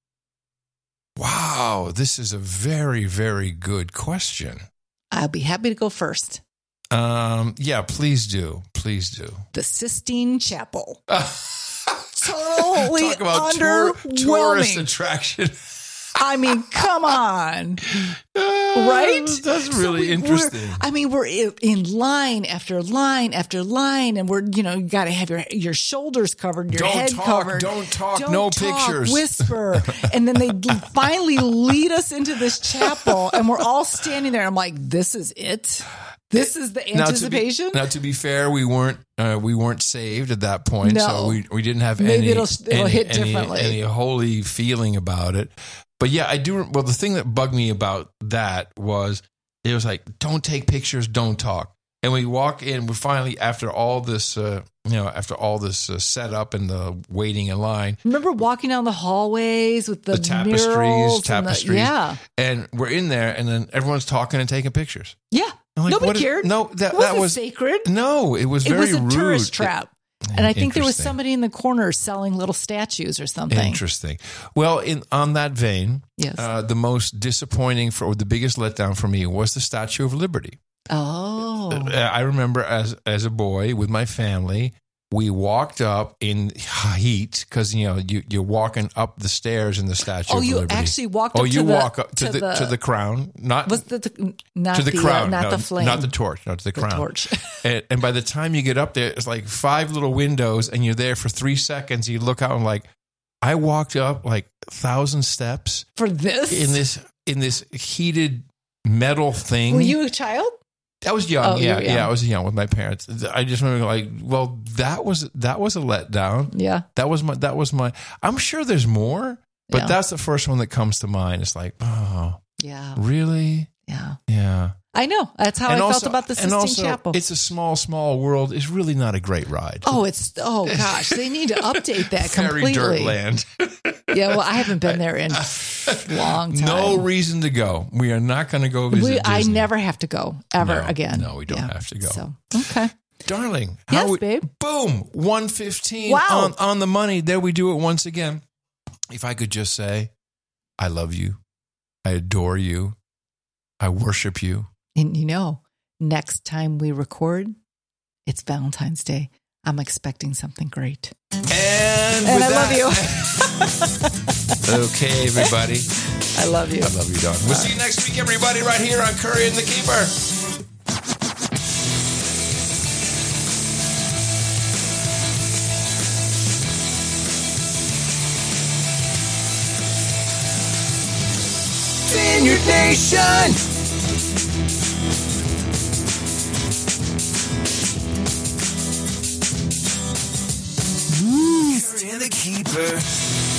Speaker 2: Wow, this is a very, very good question.
Speaker 3: I'll be happy to go first.
Speaker 2: Yeah, please do. Please do.
Speaker 3: The Sistine Chapel. Totally
Speaker 2: talk about
Speaker 3: underwhelming.
Speaker 2: Tourist attraction.
Speaker 3: I mean, come on. Right?
Speaker 2: That's really interesting.
Speaker 3: We're in line after line after line, and we're, you got to have your shoulders covered, your head covered.
Speaker 2: Don't talk, no pictures.
Speaker 3: Whisper. And then they finally lead us into this chapel, and we're all standing there. I'm like, this is it? This is the anticipation?
Speaker 2: Now, to be fair, we weren't saved at that point, so we didn't have
Speaker 3: it'll hit differently.
Speaker 2: Any holy feeling about it. But yeah, I do. Well, the thing that bugged me about that was it was like, don't take pictures, don't talk. And we walk in, we finally, after all this, after all this setup and the waiting in line.
Speaker 3: Remember walking down the hallways with the
Speaker 2: tapestries.
Speaker 3: Yeah.
Speaker 2: And we're in there, and then everyone's talking and taking pictures.
Speaker 3: Yeah.
Speaker 2: Like,
Speaker 3: nobody cared.
Speaker 2: No, that was
Speaker 3: sacred.
Speaker 2: No, it was very rude.
Speaker 3: It was a tourist trap. And I think there was somebody in the corner selling little statues or something.
Speaker 2: Interesting. Well, on that vein,
Speaker 3: yes.
Speaker 2: The most disappointing or the biggest letdown for me was the Statue of Liberty.
Speaker 3: Oh.
Speaker 2: I remember as a boy with my family, we walked up in heat because you're walking up the stairs in the Statue of Liberty.
Speaker 3: Oh, you actually walked up
Speaker 2: walk up to the crown, not
Speaker 3: to the
Speaker 2: crown,
Speaker 3: not the flame,
Speaker 2: not the torch, not to the crown.
Speaker 3: Torch.
Speaker 2: and by the time you get up there, it's like 5 little windows, and you're there for 3 seconds. You look out and like, I walked up like 1,000 steps
Speaker 3: for this
Speaker 2: in this heated metal thing.
Speaker 3: Were you a child?
Speaker 2: I was young. Yeah, I was young with my parents. I just remember that was a letdown.
Speaker 3: Yeah.
Speaker 2: That was my I'm sure there's more, but that's the first one that comes to mind. It's like, oh. Yeah. Really?
Speaker 3: Yeah.
Speaker 2: Yeah.
Speaker 3: I know. That's how I felt about the Sistine Chapel.
Speaker 2: It's a small world. It's really not a great ride.
Speaker 3: Oh, gosh. They need to update that completely.
Speaker 2: Very dirt land.
Speaker 3: Yeah, well, I haven't been there in a long time.
Speaker 2: No reason to go. We are not going to go visit Disney.
Speaker 3: I never have to go ever again.
Speaker 2: No, we don't have to go.
Speaker 3: So, okay.
Speaker 2: Darling.
Speaker 3: Babe.
Speaker 2: Boom. 1:15
Speaker 3: wow.
Speaker 2: on the money. There we do it once again. If I could just say, I love you. I adore you. I worship you.
Speaker 3: And next time we record, it's Valentine's Day. I'm expecting something great.
Speaker 2: And
Speaker 3: I love you.
Speaker 2: Okay, everybody.
Speaker 3: I love you.
Speaker 2: I love you, Don. We'll see you next week, everybody, right here on Curry and the Keeper.
Speaker 1: Vineyard Nation! Curry and the Keeper.